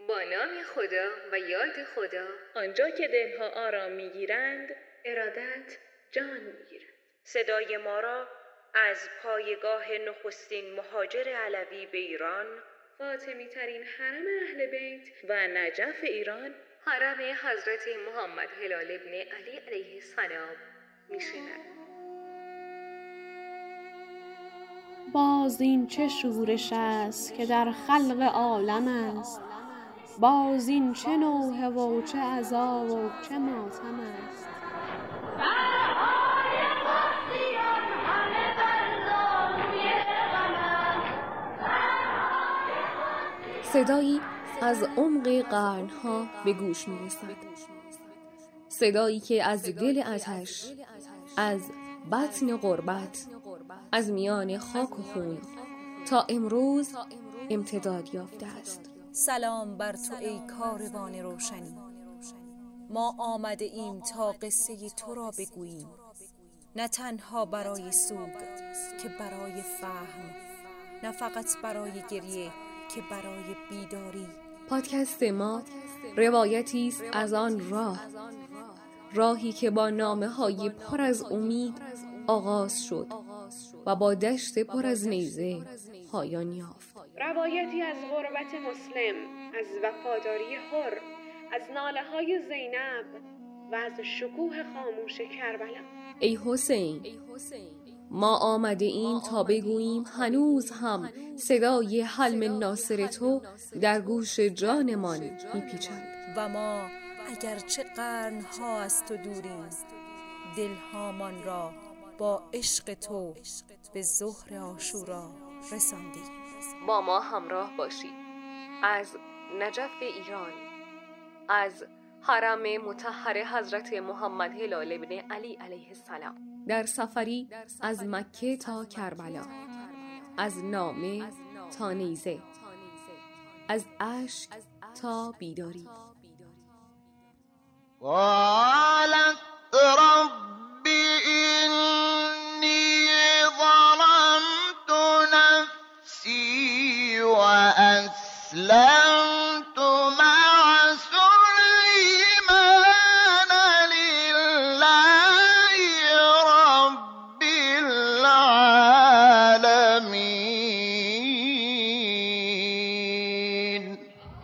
با نام خدا و یاد خدا، آنجا که دلها آرام میگیرند، ارادت جان میگیرد. صدای ما را از پایگاه نخستین مهاجر علوی به ایران، فاطمی ترین حرم اهل بیت و نجف ایران، حرم حضرت محمد هلال ابن علی علیه السلام میشنوید. باز این چه شورش است که در خلق عالم است، باز این چه نوحه و چه عزا و چه ماتم است. صدایی از عمق قرنها به گوش می‌رسد. صدایی که از دل آتش، از بطن غربت، از میان خاک و خون تا امروز امتداد یافته است. سلام بر تو ای کاروان روشنی، ما آمده ایم تا قصه تو را بگوییم، نه تنها برای سوگ که برای فهم، نه فقط برای گریه که برای بیداری. پادکست ما روایتی است از آن راهی که با نامه‌های پر از امید آغاز شد و با دشت پر از نیزه پایان یافت. روایتی از غربت مسلم، از وفاداری حر، از ناله‌های زینب و از شکوه خاموش کربلا. ای حسین، ما آمده ایم تا بگوییم هنوز هم صدای حلم ناصر تو در گوش جانمان میپیچد و ما اگرچه قرنها از تو دوریم، دلهامان را با عشق تو به ظهر عاشورا رساندیم. با ما همراه باشید از نجف ایران، از حرم مطهر حضرت محمد هلال ابن علی علیه السلام، در سفری از مکه تا کربلا، از نامه تا نیزه، از اشک تا بیداری. قالت رب اینی ظلمت نفسی و اسلمت مع سلیمان لله رب العالمین.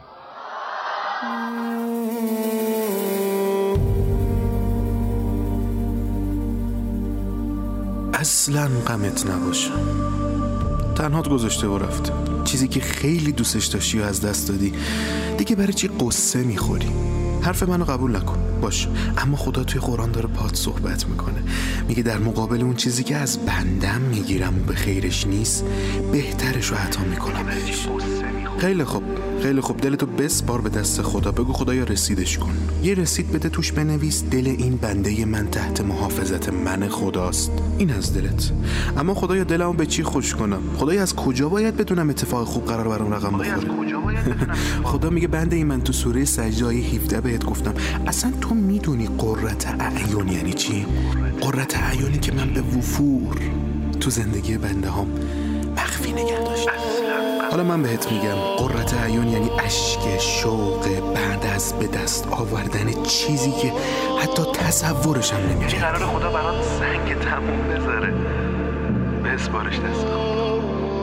اصلاً غمت نباشه، تنهات گذاشته و رفته. چیزی که خیلی دوستش داشتی و از دست دادی، دیگه برای چی قصه میخوری؟ حرف منو قبول نکن باش، اما خدا توی قرآن داره پات صحبت میکنه، میگه در مقابل اون چیزی که از بندم میگیرم و به خیرش نیست، بهترش رو عطا میکنم بهش. خیلی خوب دلتو بسپار به دست خدا، بگو خدایا رسیدش کن، یه رسید بده توش بنویس دل این بنده من تحت محافظت من خداست، این از دلت. اما خدایا دلمو به چی خوش کنم؟ خدایا از کجا باید بدونم اتفاق خوب قرار برام رقم بخوره؟ خدا میگه بنده این من تو سوره سجده آیه 17 بهت گفتم، اصلا تو میدونی قرة اعین یعنی چی؟ قرة اعینی که من به وفور تو زندگی بنده هم مخفی نگه داشتم. حالا من بهت میگم قرة اعین یعنی اشک شوق بعد از به دست آوردن چیزی که حتی تصورش هم نمی‌کردی. قرار خدا برات سنگ تموم بذاره، بسپارش دست خدا.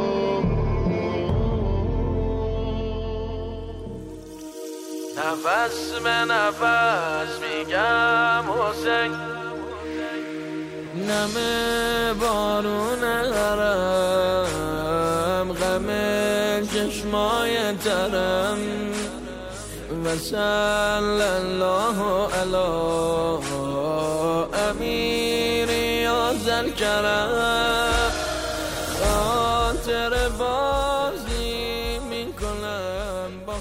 نفس به نفس میگم حسین، نمه بارون حرم، غم چشمای ترم، و صلی الله علی امیر یا ذوالکرم. خاطر بازی میکنم با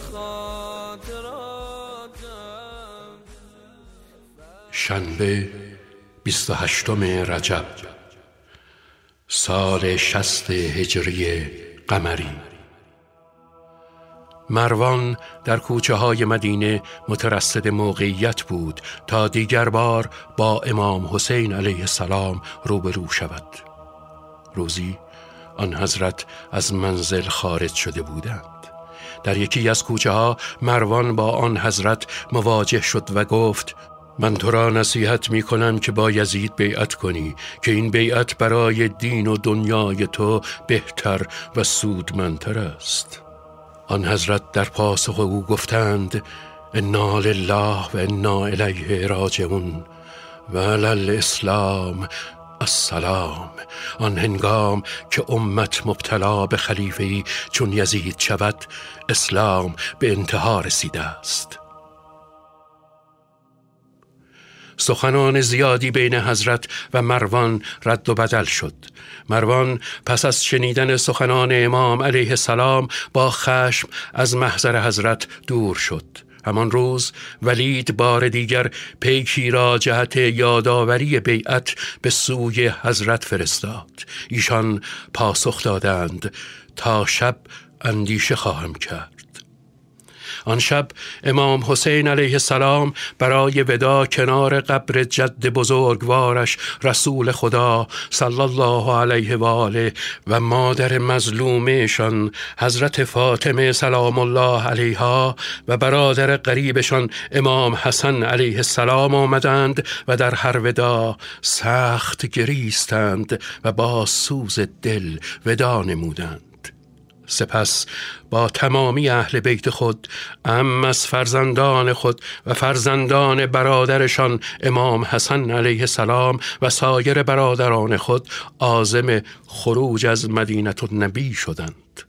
خاطراتم. شنبه 28 رجب سال 60 هجری قمری. مروان در کوچه های مدینه مترصد موقعیت بود تا دیگر بار با امام حسین علیه السلام روبرو شود. روزی آن حضرت از منزل خارج شده بودند. در یکی از کوچه ها مروان با آن حضرت مواجه شد و گفت: من تو را نصیحت می کنم که با یزید بیعت کنی که این بیعت برای دین و دنیای تو بهتر و سودمندتر است. آن حضرت در پاسخ او گفتند: انا لله و انا الیه راجعون و علی الاسلام السلام. آن هنگام که امت مبتلا به خلیفه‌ای چون یزید شود، اسلام به انتها رسیده است. سخنان زیادی بین حضرت و مروان رد و بدل شد. مروان پس از شنیدن سخنان امام علیه السلام با خشم از محضر حضرت دور شد. همان روز ولید بار دیگر پیکی را جهت یادآوری بیعت به سوی حضرت فرستاد. ایشان پاسخ دادند: تا شب اندیشه خواهم کرد. آن شب امام حسین علیه السلام برای ودا کنار قبر جد بزرگوارش رسول خدا صلی الله علیه و آله و مادر مظلومشان حضرت فاطمه سلام الله علیها و برادر قریبشان امام حسن علیه السلام آمدند و در هر ودا سخت گریستند و با سوز دل ودا نمودند. سپس با تمامی اهل بیت خود، از فرزندان خود و فرزندان برادرشان امام حسن علیه السلام و سایر برادران خود عازم خروج از مدینه النبی شدند.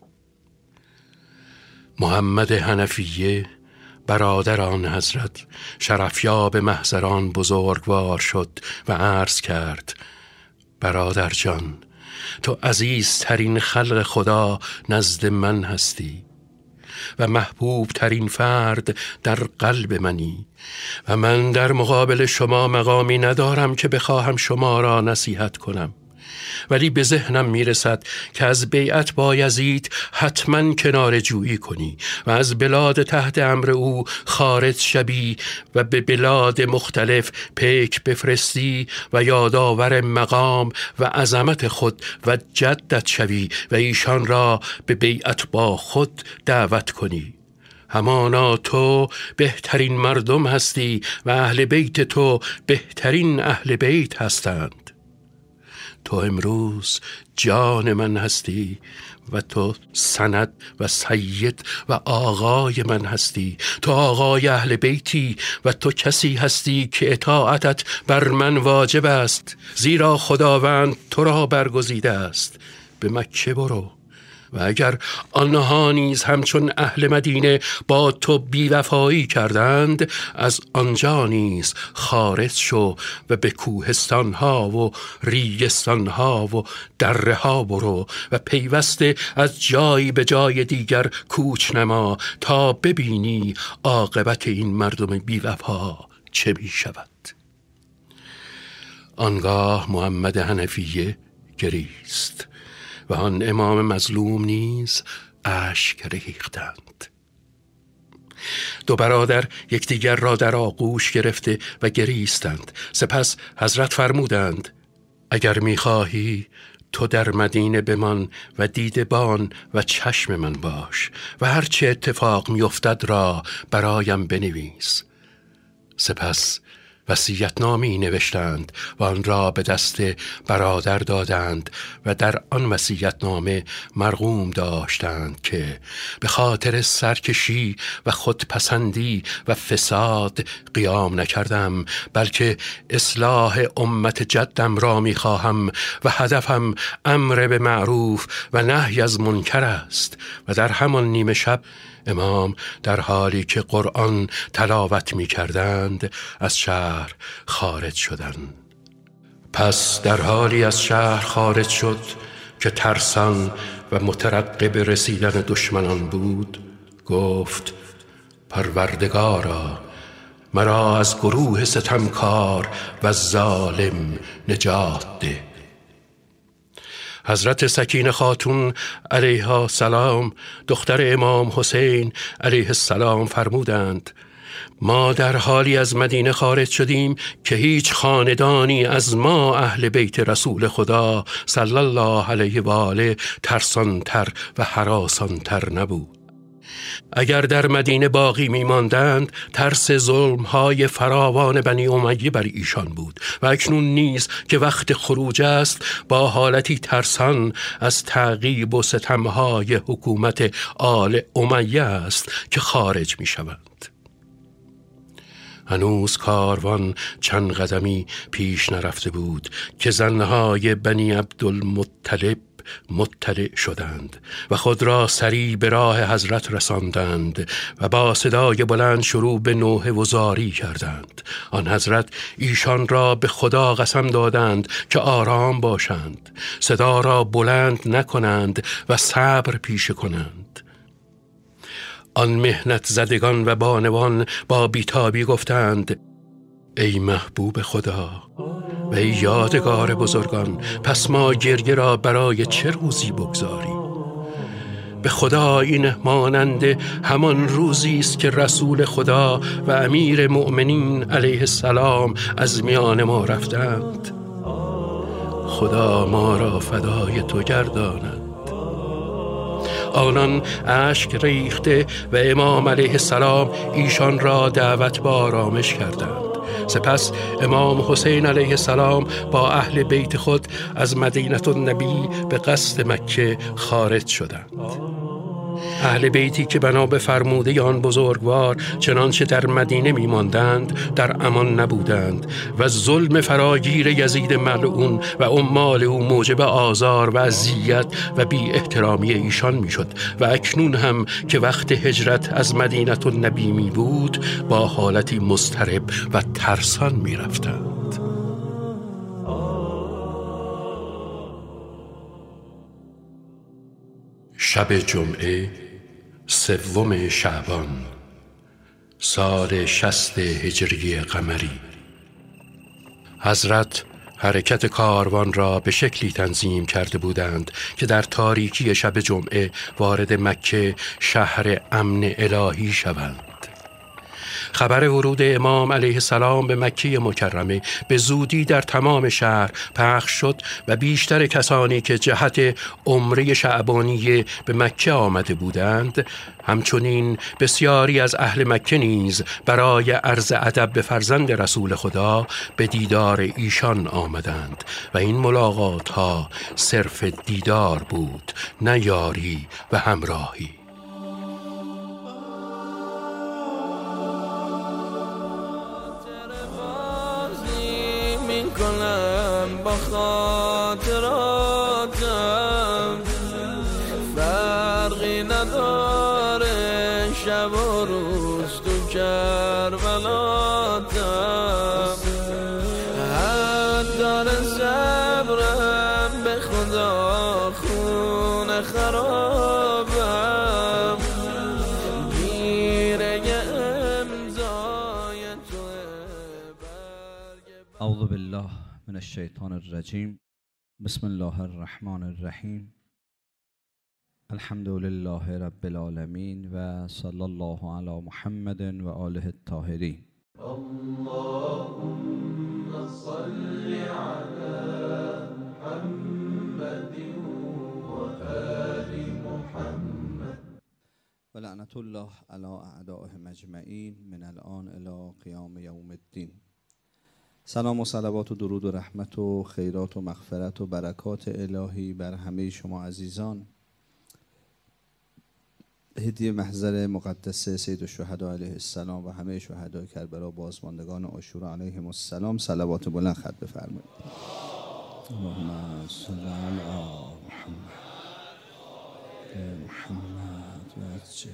محمد حنفیه برادر آن حضرت شرفیاب محضران بزرگوار شد و عرض کرد: برادر جان، تو عزیزترین خلق خدا نزد من هستی و محبوب ترین فرد در قلب منی و من در مقابل شما مقامی ندارم که بخواهم شما را نصیحت کنم، ولی به ذهنم میرسد که از بیعت با یزید حتما کناره جویی کنی و از بلاد تحت امر او خارج شوی و به بلاد مختلف پیک بفرستی و یادآور مقام و عظمت خود و جدت شوی و ایشان را به بیعت با خود دعوت کنی. همانا تو بهترین مردم هستی و اهل بیت تو بهترین اهل بیت هستند. تو امروز جان من هستی و تو سند و سید و آقای من هستی. تو آقای اهل بیتی و تو کسی هستی که اطاعتت بر من واجب است، زیرا خداوند تو را برگزیده است. به مکه برو و اگر آنها نیز همچون اهل مدینه با تو بیوفایی کردند، از آنجا نیز خارج شو و به کوهستانها و ریگستانها و دره ها برو و پیوسته از جایی به جای دیگر کوچ نما تا ببینی عاقبت این مردم بیوفا چه می شود. آنگاه محمد حنفیه گریست و آن امام مظلوم نیز اشک ریختند. دو برادر یکدیگر را در آغوش گرفته و گریستند. سپس حضرت فرمودند: اگر می‌خواهی تو در مدینه بمان و دیدبان و چشم من باش و هرچه اتفاق می‌افتد را برایم بنویس. سپس وصیت‌نامه‌ای نوشتند و آن را به دست برادر دادند و در آن وصیت‌نامه مرغوم داشتند که به خاطر سرکشی و خودپسندی و فساد قیام نکردم، بلکه اصلاح امت جدم را می‌خواهم و هدفم امر به معروف و نهی از منکر است. و در همان نیمه شب امام در حالی که قرآن تلاوت می کردند از شهر خارج شدند. پس در حالی از شهر خارج شد که ترسان و مترقب رسیدن دشمنان بود، گفت: پروردگارا، مرا از گروه ستمکار و ظالم نجات ده. حضرت سکینه خاتون علیها السلام دختر امام حسین علیه السلام فرمودند: ما در حالی از مدینه خارج شدیم که هیچ خاندانی از ما اهل بیت رسول خدا صلی الله علیه و آله ترسانتر و هراسانتر نبود. اگر در مدینه باقی می‌ماندند ترس ظلم‌های فراوان بنی امیه بر ایشان بود و اکنون نیز که وقت خروج است با حالتی ترسان از تعقیب و ستم‌های حکومت آل امیه است که خارج می‌شوند. هنوز کاروان چند قدمی پیش نرفته بود که زنهای بنی عبدالمطلب مطلع شدند و خود را سریع به راه حضرت رساندند و با صدای بلند شروع به نوحه و زاری کردند. آن حضرت ایشان را به خدا قسم دادند که آرام باشند، صدا را بلند نکنند و صبر پیشه کنند. آن مهنت زدگان و بانوان با بیتابی گفتند: ای محبوب خدا و ای یادگار بزرگان، پس ما گریه را برای چه روزی بگذاری؟ به خدا این مانند همان روزی است که رسول خدا و امیر مؤمنین علیه السلام از میان ما رفتند. خدا ما را فدای تو گرداند. آنان اشک ریخته و امام علیه السلام ایشان را دعوت به آرامش کردند. سپس امام حسین علیه السلام با اهل بیت خود از مدینه النبی به قصد مکه خارج شدند. اهل بیتی که بنا به فرموده آن بزرگوار چنانچه در مدینه می‌ماندند در امان نبودند و ظلم فراگیر یزید ملعون و عمال او موجب آزار و اذیت و بی احترامی ایشان میشد و اکنون هم که وقت هجرت از مدینه النبی می بود با حالتی مضطرب و ترسان می رفتند. شب جمعه 3 شعبان سال 60 هجری قمری، حضرت حرکت کاروان را به شکلی تنظیم کرده بودند که در تاریکی شب جمعه وارد مکه شهر امن الهی شوند. خبر ورود امام علیه السلام به مکه مکرمه به زودی در تمام شهر پخش شد و بیشتر کسانی که جهت عمره شعبانیه به مکه آمده بودند، همچنین بسیاری از اهل مکه نیز برای عرض ادب به فرزند رسول خدا به دیدار ایشان آمدند و این ملاقات ها صرف دیدار بود، نه یاری و همراهی. با خاطراتم فرقی نداره، شب و روز تو کربلاتم، حد داره صبرم به خدا خون خرابم، گیره امضای توه. اعوذ بالله من الشیطان الرجیم. بسم الله الرحمن الرحیم. الحمد لله رب العالمین و صلی الله علی محمد و آله الطاهرین. اللهم صل على محمد و آل محمد و لعنت الله علی اعدائهم اجمعین من الان الی قیام یوم الدین. سلام و صلوات و درود و رحمت و خیرات و مغفرت و برکات الهی بر همه شما عزیزان. هدیه محضر مقدس سید الشهدا علیه السلام و همه شهدای کربلا بازماندگان عاشورا علیهم السلام صلوات بلند خط بفرمایید. اللهم صل علی محمد و عجل.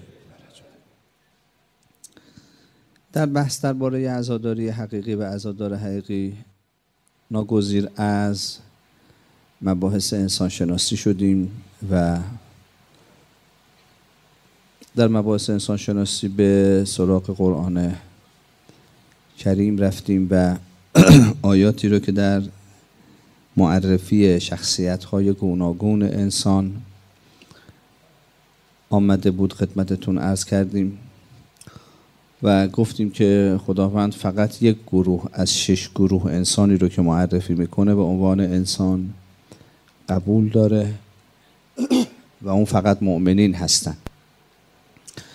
در بحث درباره عزاداری حقیقی و عزادار حقیقی ناگزیر از مباحث انسانشناسی شدیم و در مباحث انسانشناسی به سراغ قرآن کریم رفتیم و آیاتی رو که در معرفی شخصیت‌های گوناگون انسان آمده بود خدمتتون عرض کردیم و گفتیم که خداوند فقط یک گروه از 6 گروه انسانی رو که معرفی میکنه به عنوان انسان قبول داره و اون فقط مؤمنین هستن.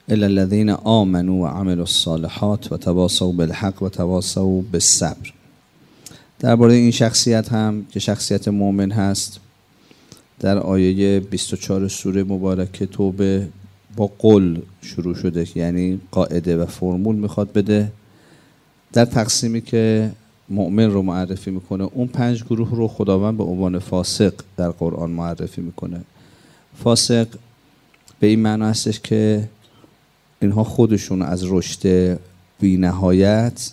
الا الذين آمنوا و عملوا الصالحات و تواصوا بالحق و تواصوا بالصبر. درباره این شخصیت هم که شخصیت مؤمن هست، در آیه 24 سوره مبارکه توبه با قول شروع شده، یعنی قاعده و فرمول میخواد بده در تقسیمی که مؤمن رو معرفی میکنه. اون 5 گروه رو خداوند به عنوان فاسق در قرآن معرفی میکنه. فاسق به این معنی هستش که اینها خودشون از رشد بی نهایت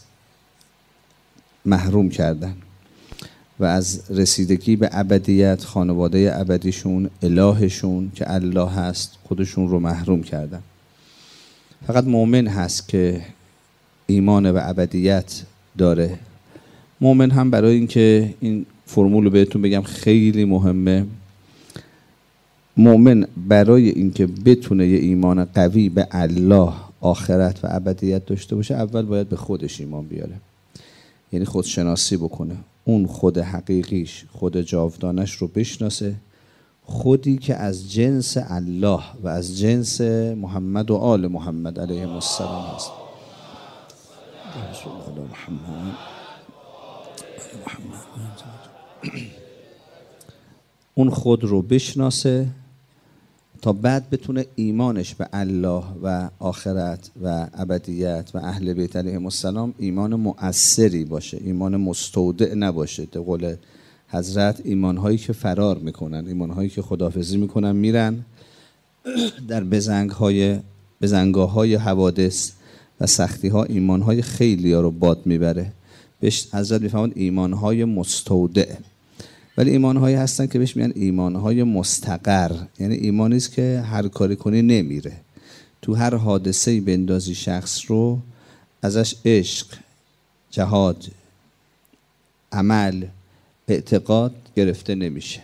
محروم کردن و از رسیدگی به ابدیت، خانواده ابدیشون، الهشون که الله هست، خودشون رو محروم کردن. فقط مؤمن هست که ایمان به ابدیت داره. مؤمن هم برای اینکه این فرمول رو بهتون بگم خیلی مهمه، مؤمن برای اینکه بتونه یه ایمان قوی به الله، آخرت و ابدیت داشته باشه، اول باید به خودش ایمان بیاره، یعنی خودشناسی بکنه، اون خود حقیقیش، خود جاودانش رو بشناسه، خودی که از جنس الله و از جنس محمد و آل محمد علیهم السلام هست. اون خود رو بشناسه تا بعد بتونه ایمانش به الله و آخرت و ابدیت و اهل بیت علیهم السلام ایمان مؤثری باشه، ایمان مستودع نباشه. به قول حضرت ایمانهایی که فرار میکنن، ایمانهایی که خداحافظی میکنن میرن در بزنگاه‌های حوادث و سختی‌ها، ایمانهای خیلی ها رو باد میبره. بهش حضرت میفهمند ایمانهای مستودع. ولی ایمانهایی هستن که بهش میگن ایمانهای مستقر، یعنی ایمانی است که هر کاری کنی نمیره، تو هر حادثه‌ای بندازی شخص رو، ازش عشق، جهاد، عمل، اعتقاد گرفته نمیشه.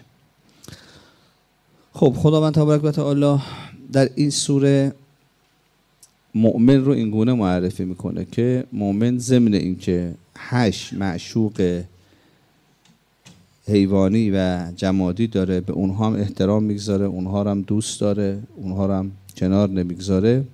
خب خداوند تبارک و تعالی در این سوره مؤمن رو این گونه معرفی میکنه که مؤمن ضمن این که 8 معشوق حیوانی و جمادی داره، به اونها هم احترام میگذاره، اونها هم دوست داره، اونها هم کنار نمیگذاره،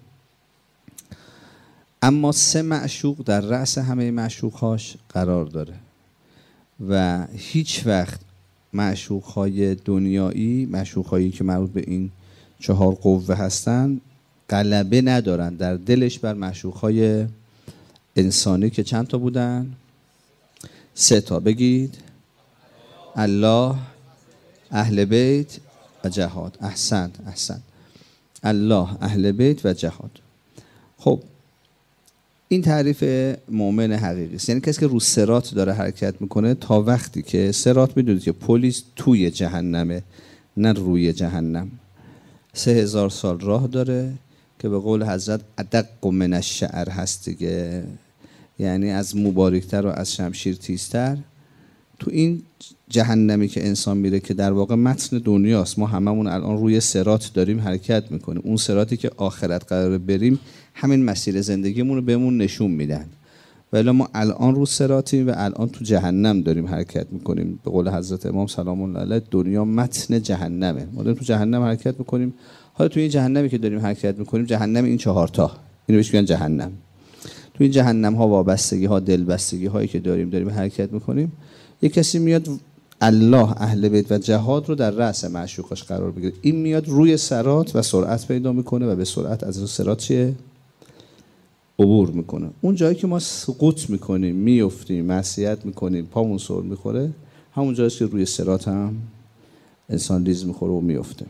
اما 3 معشوق در رأس همه معشوقهاش قرار داره و هیچ وقت معشوقهای دنیایی، معشوقهایی که مربوط به این 4 قوه هستن، غلبه ندارن در دلش بر معشوقهای انسانی که چند تا بودن؟ 3 تا. بگید الله، اهل بیت و جهاد. احسنت. الله، اهل بیت و جهاد. خب این تعریف مؤمن حقیقی است، یعنی کسی که رو صراط داره حرکت میکنه تا وقتی که صراط، میدونید که پلیس توی جهنمه نه روی جهنم، 3000 سال راه داره که به قول حضرت ادق من الشعر هست دیگه، یعنی از مبارکتر و از شمشیر تیزتر. تو این جهنمی که انسان میره که در واقع متن دنیاست، ما هممون الان روی صراط داریم حرکت میکنیم، اون صراطی که آخرت قراره بریم همین مسیر زندگیمون رو بهمون نشون میدن، ولی ما الان رو صراطیم و الان تو جهنم داریم حرکت میکنیم. به قول حضرت امام سلام الله علیه دنیا متن جهنمه، ما داریم تو جهنم حرکت میکنیم. حالا تو این جهنمی که داریم حرکت میکنیم، جهنم این 4 تا، اینو بهش میگن جهنم. تو این جهنم ها وابستگی ها، دلبستگی هایی که داریم حرکت میکنیم. یک کسی میاد الله، اهل بیت و جهاد رو در رأس معشوقش قرار بگیره، این میاد روی صراط و سرعت پیدا میکنه و به سرعت از صراط چیه؟ عبور میکنه. اون جایی که ما سقوط میکنیم، میافتیم، معصیت میکنیم، پامون سر میخوره، همون جایی که روی صراط هم انسان ریز میخوره و میافته.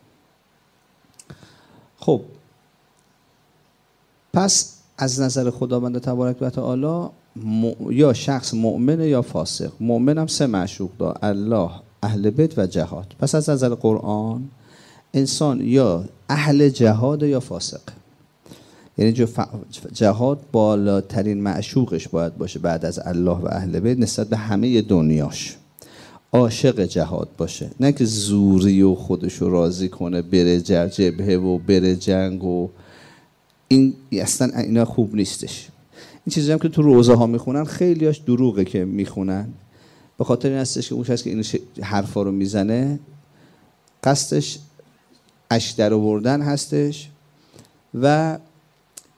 خب پس از نظر خداوند تبارک و تعالی یا شخص مؤمنه یا فاسق. مؤمن هم 3 معشوق داره، الله، اهل بیت و جهاد. پس از نظر قرآن انسان یا اهل جهاد یا فاسق، یعنی جهاد بالاترین معشوقش باید باشه بعد از الله و اهل بیت نسبت به همه دنیاش، عاشق جهاد باشه، نه که زوری و خودشو راضی کنه بره جبهه و بره جنگ و این اصلا اینا خوب نیستش. این چیزی هم که تو روزه ها میخونن خیلیاش دروغه که میخونن، به خاطر این هستش که اون کسی که این حرفا رو میزنه قصدش اش در آوردن هستش و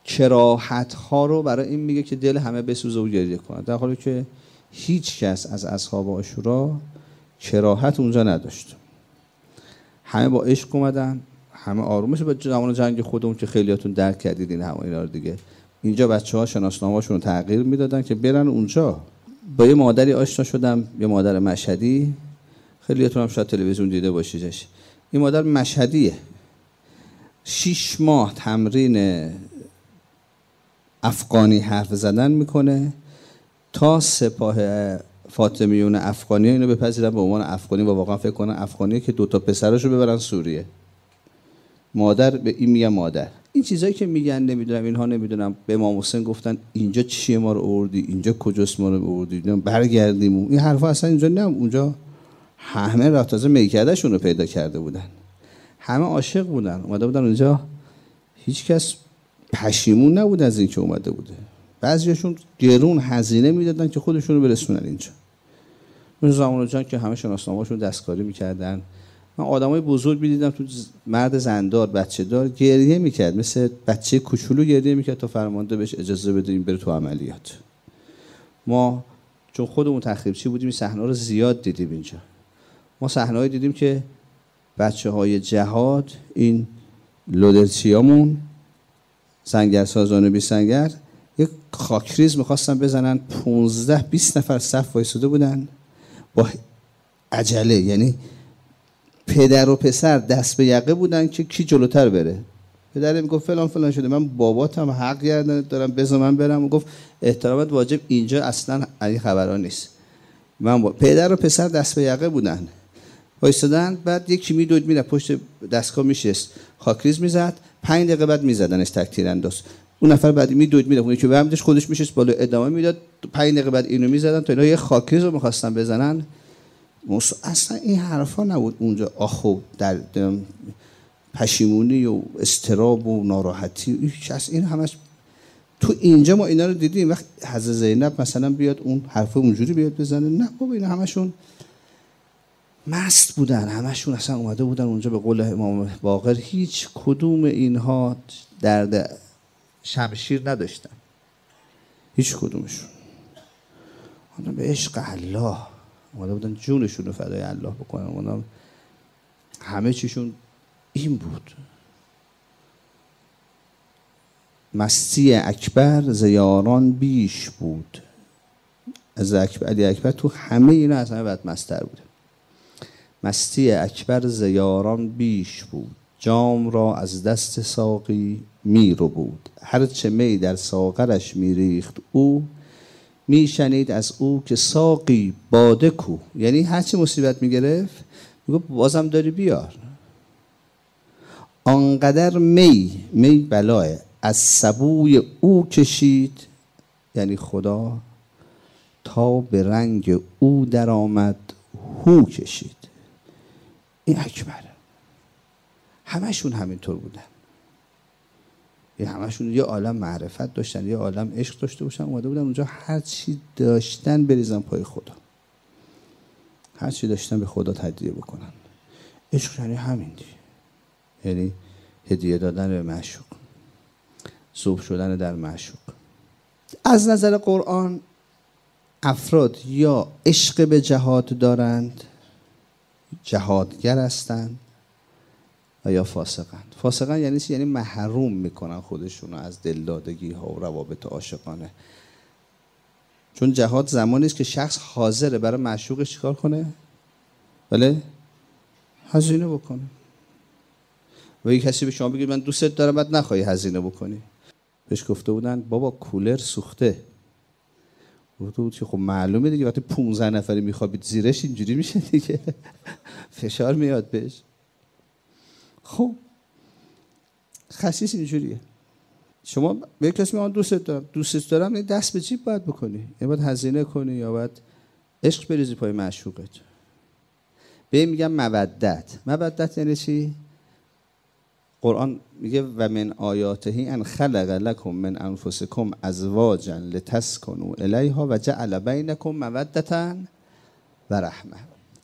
کراهت ها رو برای این میگه که دل همه بسوزه و گریه کنه، در حالی که هیچ کس از اصحاب عاشورا کراهت اونجا نداشت. همه با عشق اومدن، همه آرومش. به زمان جنگ خودمون که خیلیاتون درک کردید این همه اینا رو دیگه، اینجا بچه‌ها شناسنامه‌هاشون رو تغییر میدادن که برن اونجا. با یه مادری آشنا شدم، یه مادر مشهدی، خیلیاتون هم شاید تلویزیون دیده باشیدش. این مادر مشهدیه، 6 ماه تمرین افغانی حرف زدن میکنه تا سپاه فاطمیون افغانی اینو بپذیرن به عنوان افغانی و واقعا فکر کنن افغانیه که 2 تا پسراشو ببرن سوریه. مادر به این میگن مادر. این چیزایی که میگن نمیدونم اینها نمیدونم به امام حسین گفتن اینجا چیه ما رو آوردی، اینجا کجاست ما رو آوردی، برگردیم. این حرفا اصلا اینجا نه، اونجا همه رفتازه میکردهشون رو پیدا کرده بودن، همه عاشق بودن، اومده بودن اونجا، هیچ کس پشیمون نبود از این که اومده بوده. بعضیاشون گرون هزینه میدادن که خودشون رو برسونن اینجا. اون زمان جان که همه شناسنامه‌هاشون دستکاری میکردن. من آدمای بزرگ می‌دیدم تو مرد زندار بچه دار گریه میکرد، مثل بچه کوچولو گریه میکرد تا فرمانده بهش اجازه بده این بره تو عملیات. ما چون خودمون تخریبچی بودیم این صحنه‌ها رو زیاد دیدیم اینجا. ما صحنه‌ای دیدیم که بچه‌های جهاد، این لودرچیامون، سنگرسازان بی سنگر، یک خاکریز می‌خواستن بزنن، 15-20 نفر صف وایساده بودن با عجله، یعنی پدر و پسر دست به یقه بودن که کی جلوتر بره. پدر میگفت فلان فلان شده، من باباتم حق گردنت دارم بذار من برم. گفت احترامت واجب، اینجا اصلا این خبرها نیست. پدر و پسر دست به یقه بودن وایسادن، بعد یکی میدوید میره پشت دستگاه میشست خاکریز میزد، 5 دقیقه بعد میزدنش تک تیرانداز. اون نفر بعدی میدوید میره، اون که به همدش خودش میشست بالا ادامه میداد، 5 دقیقه بعد اینو میزدن تا اینا یه خاکریز رو میخواستن بزنن. اصلا این حرفا نبود اونجا. آخو در پشیمونی و استراب و ناراحتی، این همش تو اینجا ما اینا رو دیدیم. وقت حضرت زینب مثلا بیاد اون حرف اونجوری بیاد بزنه، نه بابا اینا همشون مست بودن، همشون اصلا اومده بودن اونجا. به قول امام باقر هیچ کدوم اینها درد شمشیر نداشتن، هیچ کدومشون. اونا به عشق الله اومده بودن جونشون رو فدای الله بکنن. اونا همه چیشون این بود. مستی اکبر ز یاران بیش بود. از علی اکبر تو همه اینا از همه بدمستر بوده. مستی اکبر ز یاران بیش بود، جام را از دست ساقی می رو بود. هر چه می در ساغرش می ریخت او، می شنید از او که ساقی باده کو. یعنی هر چه مصیبت می گرفت می گفت بازم داری بیار. آنقدر می بلای از سبوی او کشید، یعنی خدا، تا به رنگ او در آمد هو کشید. این اکبر. همشون همینطور بودن. همشون یه عالم معرفت داشتن، یه عالم عشق داشته باشن، اومده بودن اونجا هر چی داشتن بریزن پای خدا، هر چی داشتن به خدا هدیه بکنن. عشق یعنی همین دیگه، یعنی هدیه دادن به معشوق، ذوب شدن در معشوق. از نظر قرآن افراد یا عشق به جهاد دارند، جهادگر هستند، و یا فاسقند. فاسقند یعنی چی؟ یعنی محروم میکنن خودشون از دلدادگی ها و روابط عاشقانه. چون جهاد زمانی است که شخص حاضره برای معشوقش چیکار کنه؟ بله؟ هزینه بکنه. و یک کسی به شما بگید من دوستت دارم، بعد نخواهی هزینه بکنی. بهش گفته بودن بابا کولر سوخته. گفته بود که خب معلومه دیگه وقتی 15 نفری میخوابید زیرش اینجوری میشه دیگه، فشار میاد بهش. خب خصیص اینجوریه. شما به یک کسی میگن دوستت دارم، این دست به جیب باید بکنی، این باید هزینه کنی یا باید عشق بریزی پای معشوقت. به این میگم مودت. مودت یعنی چی؟ قرآن میگه و من آیاته ان خلق لکم من انفسکم ازواجا لتسکنوا الیها و جعل بینکم مودة و رحمه.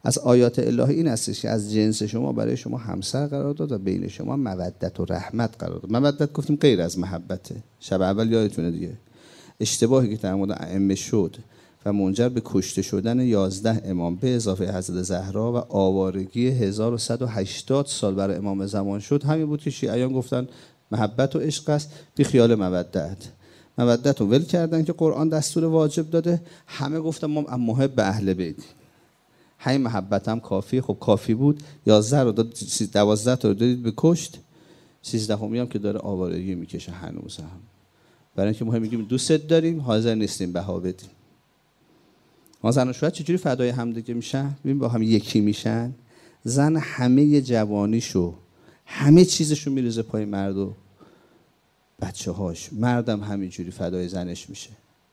از آیات الهی این هستش که از جنس شما برای شما همسر قرار داد و بین شما مودت و رحمت قرار داد. مودت گفتیم غیر از محبته. شب اول یادتونه دیگه اشتباهی که در مورد ائمه شد و منجر به کشته شدن 11 امام به اضافه حضرت زهرا و آوارگی 1180 سال برای امام زمان شد، همین بود که شیعیان گفتن محبت و عشق است، بی خیال مودت رو ول کردن که قرآن دستور واجب داده. همه گفتن ما محب اهل بیت، همین محبت هم کافی. خب کافی بود. 11 رو داد، 12 تا رو دادید به کشت، 13 هم که داره آوارگی میکشه هنوز هم. برای اینکه ما میگیم دوستت داریم، حاضر نیستیم بها بدیم. ما زن و شوهر چجوری فدای همدیگه میشن؟ ببین با هم یکی میشن. زن همه جوانیشو، همه چیزشو میریزه پای مرد و بچه‌هاش، مردم همینجوری فدای زنش میشه.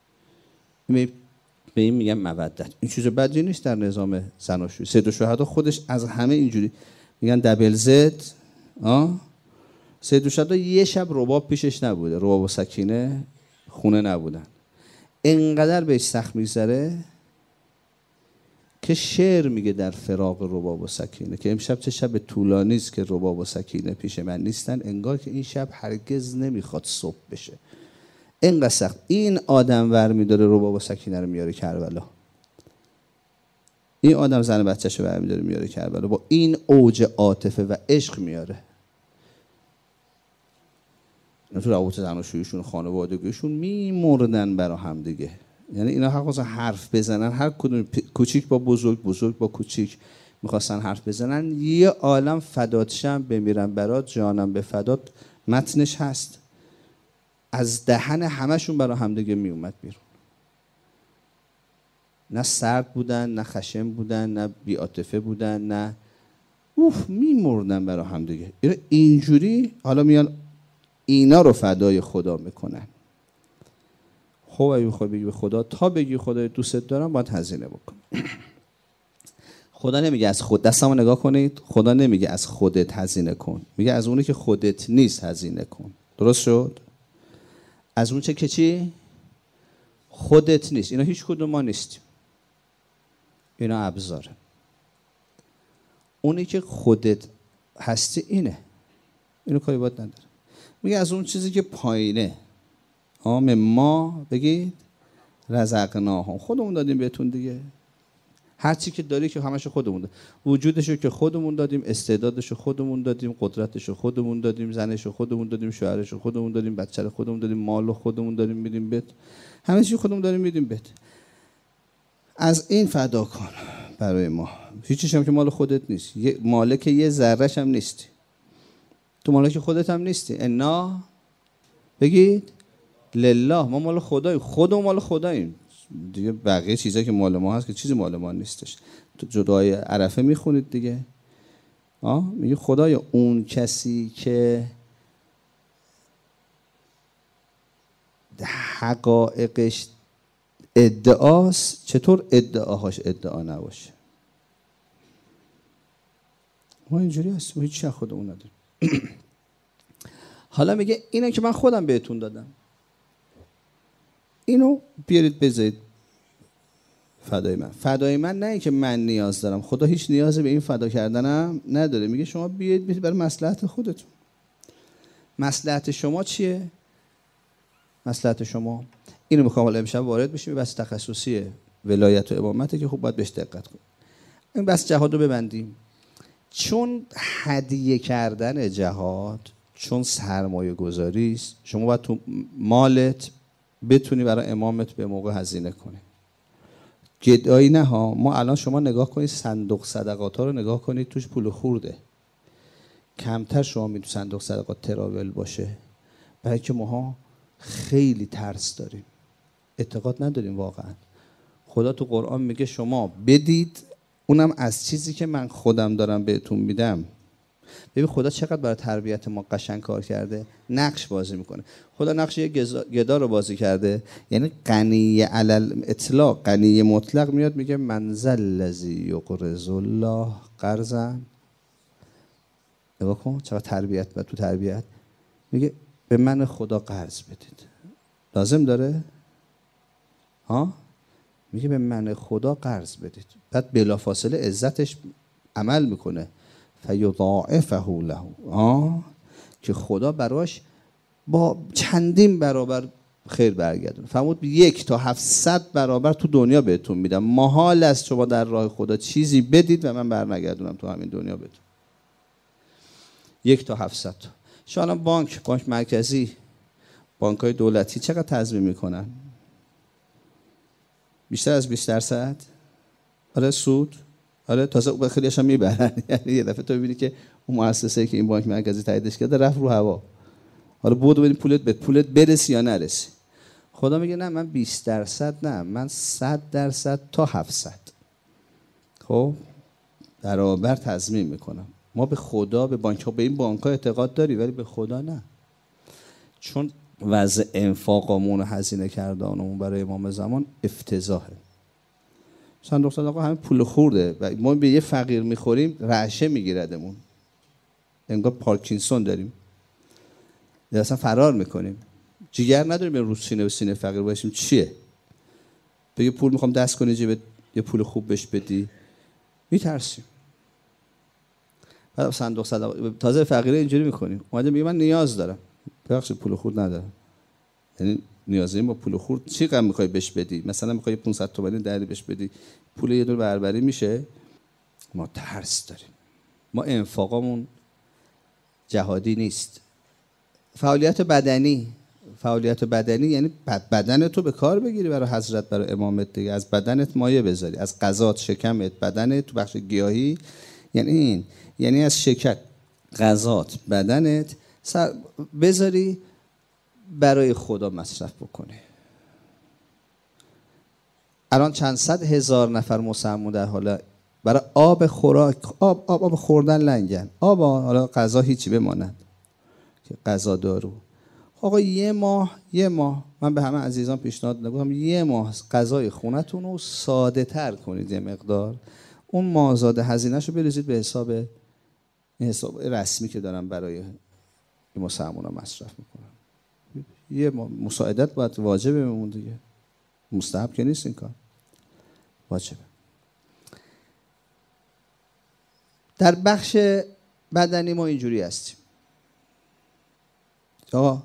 به این میگم مودت. این چیز بدی نیست در نظام زناشویی. سید الشهدا خودش از همه اینجوری میگن دبل زد. سید الشهدا یه شب رباب پیشش نبوده، رباب و سکینه خونه نبودن. اینقدر بهش سخت میگذره که شعر میگه در فراق رباب و سکینه که امشب چه شب طولانی است که رباب و سکینه پیش من نیستن، انگار که این شب هرگز نمیخواد صبح بشه. اینقدر سخت. این آدم ور میداره رباب و سکینه رو میاره کربلا. این آدم زن بچه‌شو ور میداره میاره کربلا، با این اوج عاطفه و عشق میاره. تو روابط زناشوییشون، خانوادگیشون میمردن برا هم دیگه. یعنی اینا حق حرف بزنن، هر کدوم کوچیک با بزرگ، بزرگ با کوچیک میخواستن حرف بزنن. یه عالم فدات شم بمیرم برات، جانم به فدات متنش هست. از دهن همشون برا همدیگه میومد بیرون. نه سرد بودن، نه خشن بودن، نه بی‌عاطفه بودن، نه میمردن برا همدیگه. اینجوری حالا میان اینا رو فدای خدا میکنن. خب اگه بخوای بگی به خدا، تا بگی خدای دوستت دارم، باید هزینه بکن. خدا نمیگه از خود، دستمو نگاه کنید، خدا نمیگه از خودت هزینه کن، میگه از اونی که خودت نیست هزینه کن. درست شد؟ از اون چه که چی؟ خودت نیست. اینا هیچ کدوم ما نیستیم، اینا ابزاره. اونی که خودت هستی اینه، اینو کاری باید نداره. میگه از اون چیزی که پایینه، ما بگید رزقناهم، خودمون دادیم بهتون دیگه. هر چی که داری که همش خودمون دادیم. وجودشو که خودمون دادیم، استعدادشو خودمون دادیم، قدرتشو خودمون دادیم، زنشو خودمون دادیم، شوهرشو خودمون دادیم، بچه‌رو خودمون دادیم، مالو خودمون داریم میدیم بهت، همه چی خودمون داریم میدیم بهت. از این فدا کن برای ما. هیچیش هم که مال خودت نیست، مالک یه ذره‌ش هم نیستی. تو مالک خودت هم نیستی. انا بگید لله، ما مال خداییم، خودمون مال خداییم دیگه. بقیه چیزایی که مال ما هست که چیزی مال ما نیستش. تو جدای عرفه میخونید دیگه، میگه خدایا اون کسی که حقایقش ادعاست، چطور ادعاهاش ادعا نباشه؟ ما اینجوری هستیم، هیچ چیز خودمون نداریم. حالا میگه اینو که من خودم بهتون دادم، اینو بیارید بذارید فدای من. فدای من نه اینکه من نیاز دارم، خدا هیچ نیازی به این فدا کردنم نداره. میگه شما بیارید برای مصلحت خودتون. مصلحت شما چیه؟ مصلحت شما اینو میخوام حالا امشب وارد بشیم. بحث تخصصی ولایت و امامته که خوب باید بهش دقت کنیم. این بحث جهاد رو ببندیم. چون هدیه کردن جهاد، چون سرمایه گذاری است، شما باید تو مالت بتونی برای امامت به موقع هزینه کنی. گدایی نه ها. ما الان شما نگاه کنید صندوق صدقات ها رو نگاه کنید، توش پول خورده. کمتر شما می تو صندوق صدقات تراول باشه، برای که ماها خیلی ترس داریم، اعتقاد نداریم واقعا. خدا تو قرآن میگه شما بدید، اونم از چیزی که من خودم دارم بهتون میدم. ببین خدا چقدر برای تربیت ما قشنگ کار کرده، نقش بازی میکنه. خدا نقش یه گدا رو بازی کرده، یعنی غنی علل اطلاق، غنی مطلق میاد میگه من ذا الذی یقرض الله قرضا. نگاه کن چقدر تربیت. و تو تربیت میگه به من خدا قرض بدید. لازم داره؟ میگه به من خدا قرض بدید. بعد بلافاصله عزتش عمل میکنه فیضاعفه له، که خدا براش با چندین برابر خیر برگردونه. فرمود 1 تا 700 برابر تو دنیا بهتون میدم. محال است شما در راه خدا چیزی بدید و من برنگردونم تو همین دنیا بهتون. 1 تا 700 تا. شما بانک مرکزی، بانک‌های دولتی چقدر تضمین میکنن؟ بیشتر از 20%؟ آره سود؟ آره تازه خیلی‌هاش هم میبرن. یعنی یه دفعه تو می‌بینی که اون مؤسسه‌ای که این بانک مرکزی تاییدش کرده رفت رو هوا. حالا بود ببین پولت برسی یا نرسی. خدا میگه نه من 20% نه، من 100% تا 700. خب برابر تضمین میکنم. ما به خدا، به بانک‌ها، به این بانک‌ها اعتقاد داری ولی به خدا نه. چون وضع انفاقمون و هزینه کردنمون برای امام زمان افتضاحه. صندوق صدقه همین پول خورده و ما به یه فقیر میخوریم رعشه میگیردمون، انگار پارکینسون داریم، یا اصلا فرار میکنیم، جیگر نداریم به رو سینه و سینه فقیر باشیم. چیه؟ بگه پول میخوام دست کنی جیبت یه پول خوب بهش بدی، میترسیم. بعد صندوق صدقه تازه فقیره اینجوری میکنیم، اومده میگه من نیاز دارم، ببخشید پول خورد ندارم. یعنی نیازی با پول خورد چی غم میخوای بهش بدی؟ مثلا میخوای 500 تومانی دری بهش بدی، پول یه دور بربری میشه. ما ترس داریم، ما انفاقمون جهادی نیست. فعالیت بدنی یعنی بدن تو به کار بگیری برای حضرت، برای امامت دیگه. از بدنت مایه بذاری، از غذات، شکمت، بدنت تو بخش گیاهی، یعنی این، یعنی از شکر، غذات، بدنت بذاری برای خدا مصرف بکنه. الان چند صد هزار نفر مسلمون در حال برای آب خوراک، آب خوردن لنگن، آب، حالا غذا هیچی بماند که غذا دارو. آقا یه ماه من به همه عزیزان پیشنهاد میکنم یه ماه غذای خونتون رو ساده تر کنید، یه مقدار اون مازاد هزینه‌شو بریزید به حساب رسمی که دارم برای این مسلمونا مصرف میکنم. یه مساعدت باید واجبه بهمون دیگه، مستحب که نیست این کار، واجبه. در بخش بدنی ما اینجوری هستیم، آقا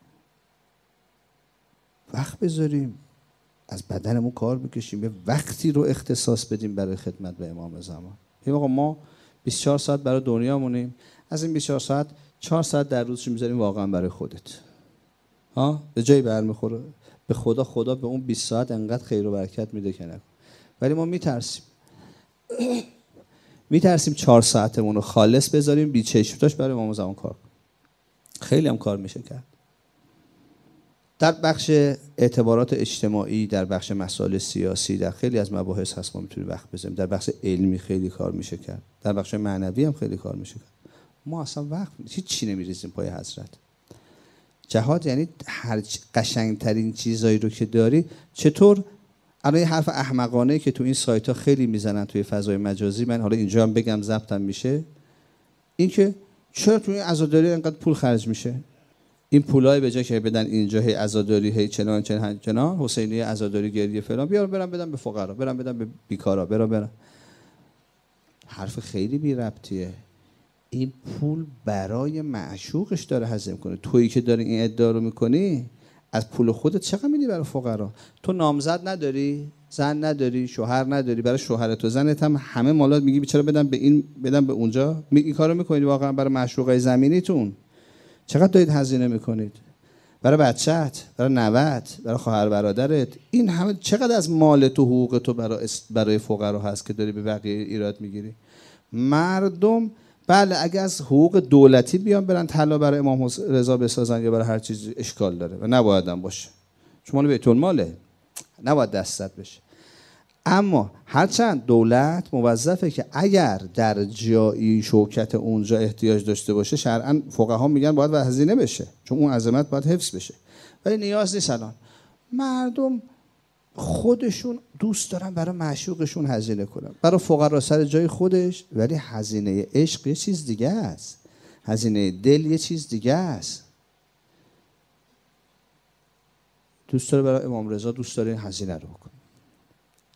وقت بذاریم از بدنمون کار بکشیم، یه وقتی رو اختصاص بدیم برای خدمت به امام زمان. آقا ما 24 ساعت برای دنیامونیم، از این 24 ساعت 4 ساعت در روزش میذاریم واقعا برای خودت. به جایی برمیخوره به خدا به اون 20 ساعت انقدر خیر و برکت میده که نکن. ولی ما میترسیم 4 ساعتمون رو خالص بذاریم بی چشم‌داشت برای امام زمان کار کنیم. خیلی هم کار میشه کرد. در بخش اعتبارات اجتماعی، در بخش مسائل سیاسی، در خیلی از مباحث هست ما میتونیم وقت بذاریم. در بخش علمی خیلی کار میشه کرد، در بخش معنوی هم خیلی کار میشه کرد. ما اصلا وقت هیچ نمیریزیم پای حضرت. جهاد یعنی هر قشنگترین چیزایی رو که داری. چطور الان یه حرف احمقانه‌ای که تو این سایت ها خیلی میزنن توی فضای مجازی، من حالا اینجا هم بگم ضبطم میشه، این که چرا توی عزاداری اینقدر پول خرج میشه؟ این پولای به جای که بدن اینجا هی عزاداری هی چنان حسینی عزاداری گریه فلان، بیار برام بدم به فقرا، برام بدم به بیکارا، برام. حرف خیلی بی ربطیه. این پول برای معشوقش داره هضم کنه. تویی که داری این ادعا رو میکنی از پول خودت چقدر میدی برای فقرا؟ تو نامزد نداری، زن نداری، شوهر نداری، برای شوهرت و زنت هم همه مالات میگی چرا بدم به این بدم به اونجا؟ این کارو میکنید واقعا برای معشوقای زمینیتون؟ چقدر دارید هزینه میکنید برای بچه‌ت، برای نوه‌ت، برای خواهر برادرت؟ این همه چقدر از مال تو، حقوق تو برای فقرا هست که داری به بقیه ایراد میگیری؟ مردم بله اگه از حقوق دولتی بیان برن طلا برای امام رضا بسازن یا برای هر چیز اشکال داره و نباید هم باشه، چون مال بیت الماله، نباید دستت بشه. اما هرچند دولت موظفه که اگر در جایی شوکت اونجا احتیاج داشته باشه شرعاً فقها میگن باید هزینه بشه، چون اون عظمت باید حفظ بشه، ولی نیاز نیست. الان مردم خودشون دوست دارن برای معشوقشون هزینه کنن، برای فقرا سر جای خودش، ولی هزینه عشق یه چیز دیگه است، هزینه دل یه چیز دیگه است. دوست داره برای امام رضا، دوست داره این هزینه رو بکنه.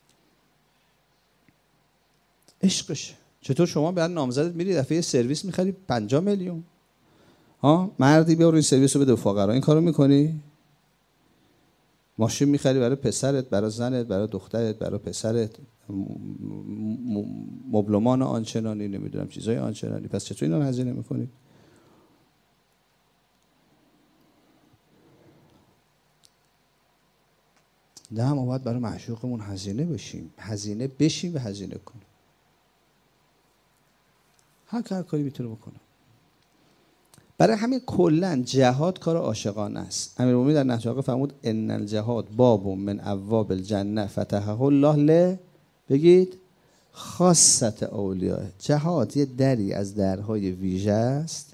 عشقشه. چطور شما برای نامزدت میری دفعه سرویس میخری 50 میلیون؟ ها مردی بیا این سرویس رو بده به فقرا، این کارو میکنی؟ ماشین میخری برای پسرت، برای زنت، برای دخترت، برای پسرت، مبلمان آنچنانی، نمیدونم چیزای آنچنانی، پس چطور اینا رو هزینه میکنید؟ نه، ما باید برای معشوقمون هزینه بشیم و هزینه کنیم. هر کاری میتونه بکنه. برای همین کلا جهاد کار عاشقانه است. امیرالمومنین در نهج البلاغه فرمود ان الجهاد باب من ابواب الجنه فتحه الله له، بگید خاصت اولیاء. جهاد یه دری از درهای ویژه است،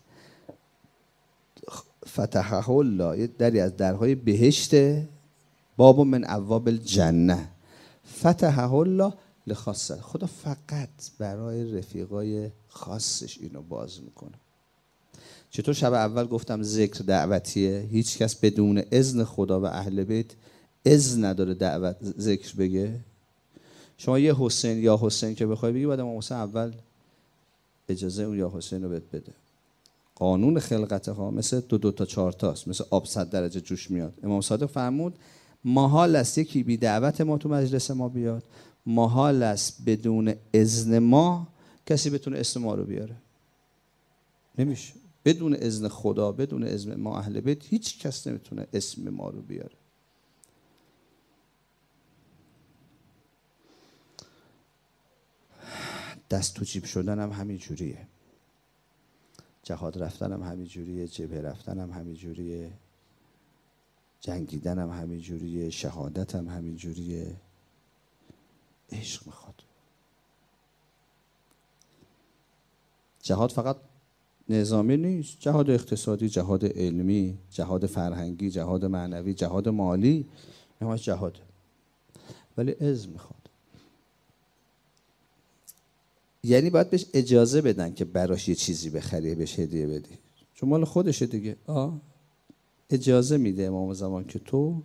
فتحه الله یه دری از درهای بهشته، باب من ابواب الجنه فتحه الله لخاصه. خدا فقط برای رفیقای خاصش اینو باز میکنه. چطور شب اول گفتم ذکر دعوتیه، هیچ کس بدون اذن خدا و اهل بیت اذن نداره دعوت ذکر بگه. شما یه حسین یا حسین که بخوای بگی، بعد امام حسین اول اجازه اون یا حسین رو بده. قانون خلقت ها مثل 2 تا 4 تاست، مثل آب 100 درجه جوش میاد. امام صادق فرمود محال است یکی بی دعوت ما تو مجلس ما بیاد، محال است بدون اذن ما کسی بتونه اسم ما رو بیاره. نمیشه. بدون اذن خدا، بدون اذن ما اهل بیت، هیچ کس نمیتونه اسم ما رو بیاره. دست تو جیب شدن هم همین جوریه، جهاد رفتن هم همین جوریه، جبهه رفتن هم همین جوریه، جنگیدن هم همین جوریه، شهادت هم همین جوریه. عشق میخواد. جهاد فقط نظامی نیست، جهاد اقتصادی، جهاد علمی، جهاد فرهنگی، جهاد معنوی، جهاد مالی، همش جهاد. ولی اذن میخواد. یعنی باید بهش اجازه بدن که براش یه چیزی بخری، بهش هدیه بدی، چون مال خودشه دیگه. اجازه میده امام زمان که تو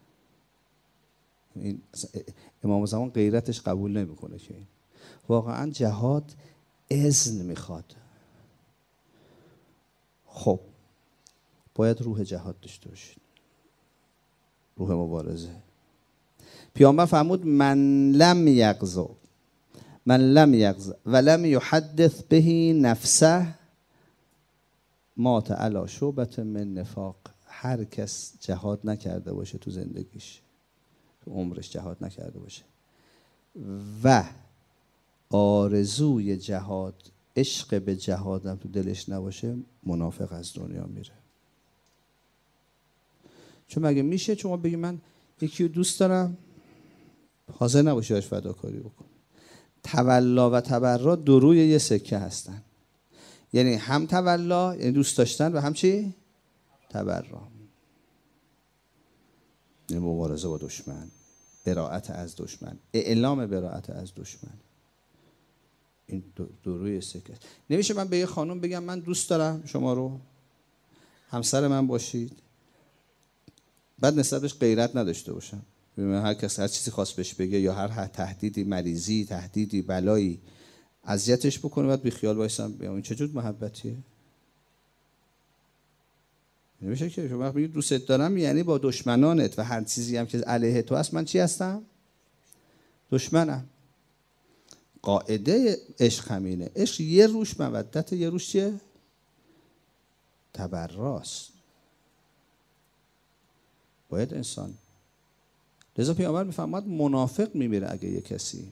این امام زمان غیرتش قبول نمیکنه که واقعا جهاد اذن میخواد. خب باید روح جهاد داشته باشید، روح مبارزه. پیامبر فرمود من لم یغزو ولم یحدث به نفسه مات علی شعبة من نفاق. هر کس جهاد نکرده باشه تو زندگیش، تو عمرش جهاد نکرده باشه و آرزوی جهاد، عشق به جهاد هم تو دلش نباشه، منافق از دنیا میره. چون مگه میشه شما بگی من یکی رو دوست دارم حاضر نباشی باش فداکاری بکن؟ تولا و تبرا دو روی یه سکه هستن. یعنی هم تولا یعنی دوست داشتن و هم چی؟ تبرا. یعنی مبارزه با دشمن، براءت از دشمن، اعلام براءت از دشمن. این دو روی سکه. نمیشه من به یه خانم بگم من دوست دارم شما رو همسر من باشید، بعد نسبتش غیرت نداشته باشم. هر کس هر چیزی خواست بهش بگه یا هر تهدیدی، مریضی، تهدیدی، بلایی اذیتش بکنه، بعد بی خیال وایسم این چه جور محبتیه؟ نمیشه که شما بگید دوست دارم یعنی با دشمنانت و هر چیزی هم که علیه تو هست من چی هستم؟ دشمنم. قاعده عشق همینه. عشق یه روش مودت، یه روش چیه؟ تبراست. باید انسان. لذا پیامبر میفرماد منافق میمیره اگه یه کسی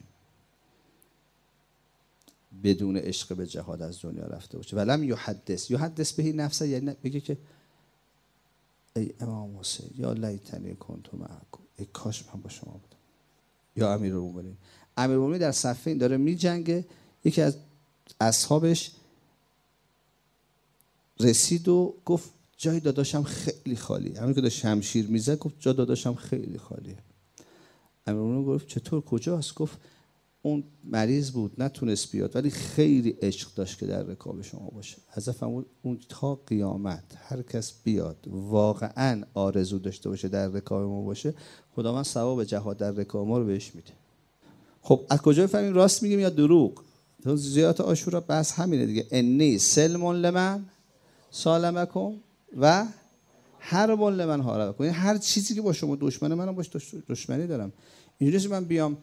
بدون عشق به جهاد از دنیا رفته باشه. ولم یحدث به نفسه، یعنی بگه که ای امام حسین یا لیتنی کنت معکم، ای کاش من با شما بودم. یا امیرالمومنین در صفین داره میجنگه، یکی از اصحابش رسید و گفت جای داداشم خیلی خالیه. همین که داشت شمشیر میزد گفت جای داداشم خیلی خالیه. امیرالمومنین گفت چطور، کجاست؟ گفت اون مریض بود نتونست بیاد ولی خیلی عشق داشت که در رکاب شما باشه. حضرت فرمود اون تا قیامت هر کس بیاد واقعا آرزو داشته باشه در رکاب ما باشه، خداوند ثواب جهاد در رکاب ما رو بهش میده. خب از کجا فهمیم راست میگیم یا دروغ؟ تو زیارت عاشورا بس همینه دیگه. انی سلم لمن سالمکم و حرب لمن حاربکم. یعنی هر چیزی که با شما دشمنه منم باش دشمنی دارم. اینجوریه من بیام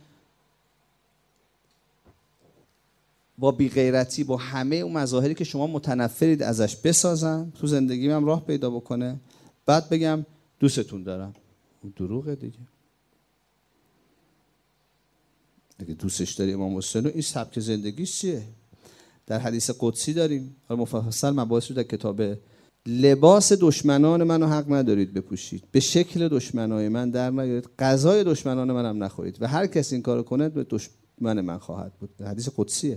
با بی‌غیرتی با همه اون مظاهری که شما متنفرید ازش بسازم تو زندگیم هم راه پیدا بکنه، بعد بگم دوستتون دارم. دروغه دیگه. اگه دوستش داری امام حسین، این سبک زندگیش چیه؟ در حدیث قدسی داریم، مفصل مباحث رو در کتاب، لباس دشمنان منو حق ندارید بپوشید، به شکل دشمنای من در نیارید، غذای دشمنان منم نخورید و هر کسی این کارو کنه به دشمن من خواهد بود. حدیث قدسیه.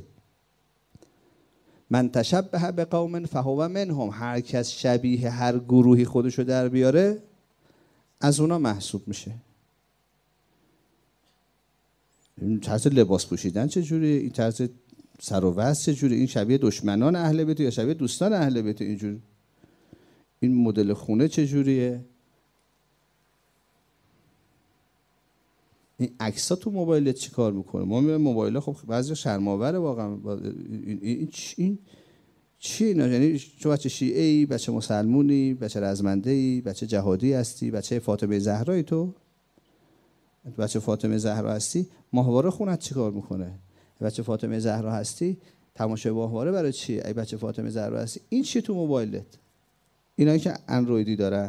من تشبه بقوم فهو منهم. هر کس شبیه هر گروهی خودشو در بیاره از اونا محسوب میشه. این طرز لباس پوشیدن چجوریه؟ این طرز سر و وضع چجوریه؟ این شبیه دشمنان اهل بیت یا شبیه دوستان اهل بیت؟ اینجور این مدل خونه چجوریه؟ این عکس‌ها تو موبایلت چی کار میکنه؟ ما میگیم موبایل‌ها خب بعضی شرم‌آوره واقعا. این چی اینا؟ یعنی تو بچه شیعه‌ای، بچه مسلمونی، بچه رزمنده‌ای، بچه جهادی هستی، بچه فاطمه زهرایی، تو بچه فاطمه زهرا هستی، ماهواره خونت چی کار میکنه؟ بچه فاطمه زهرا هستی، تماشای ماهواره برای چی؟ ای بچه فاطمه زهرا هستی، این چی تو موبایلت؟ اینایی که اندرویدی دارن،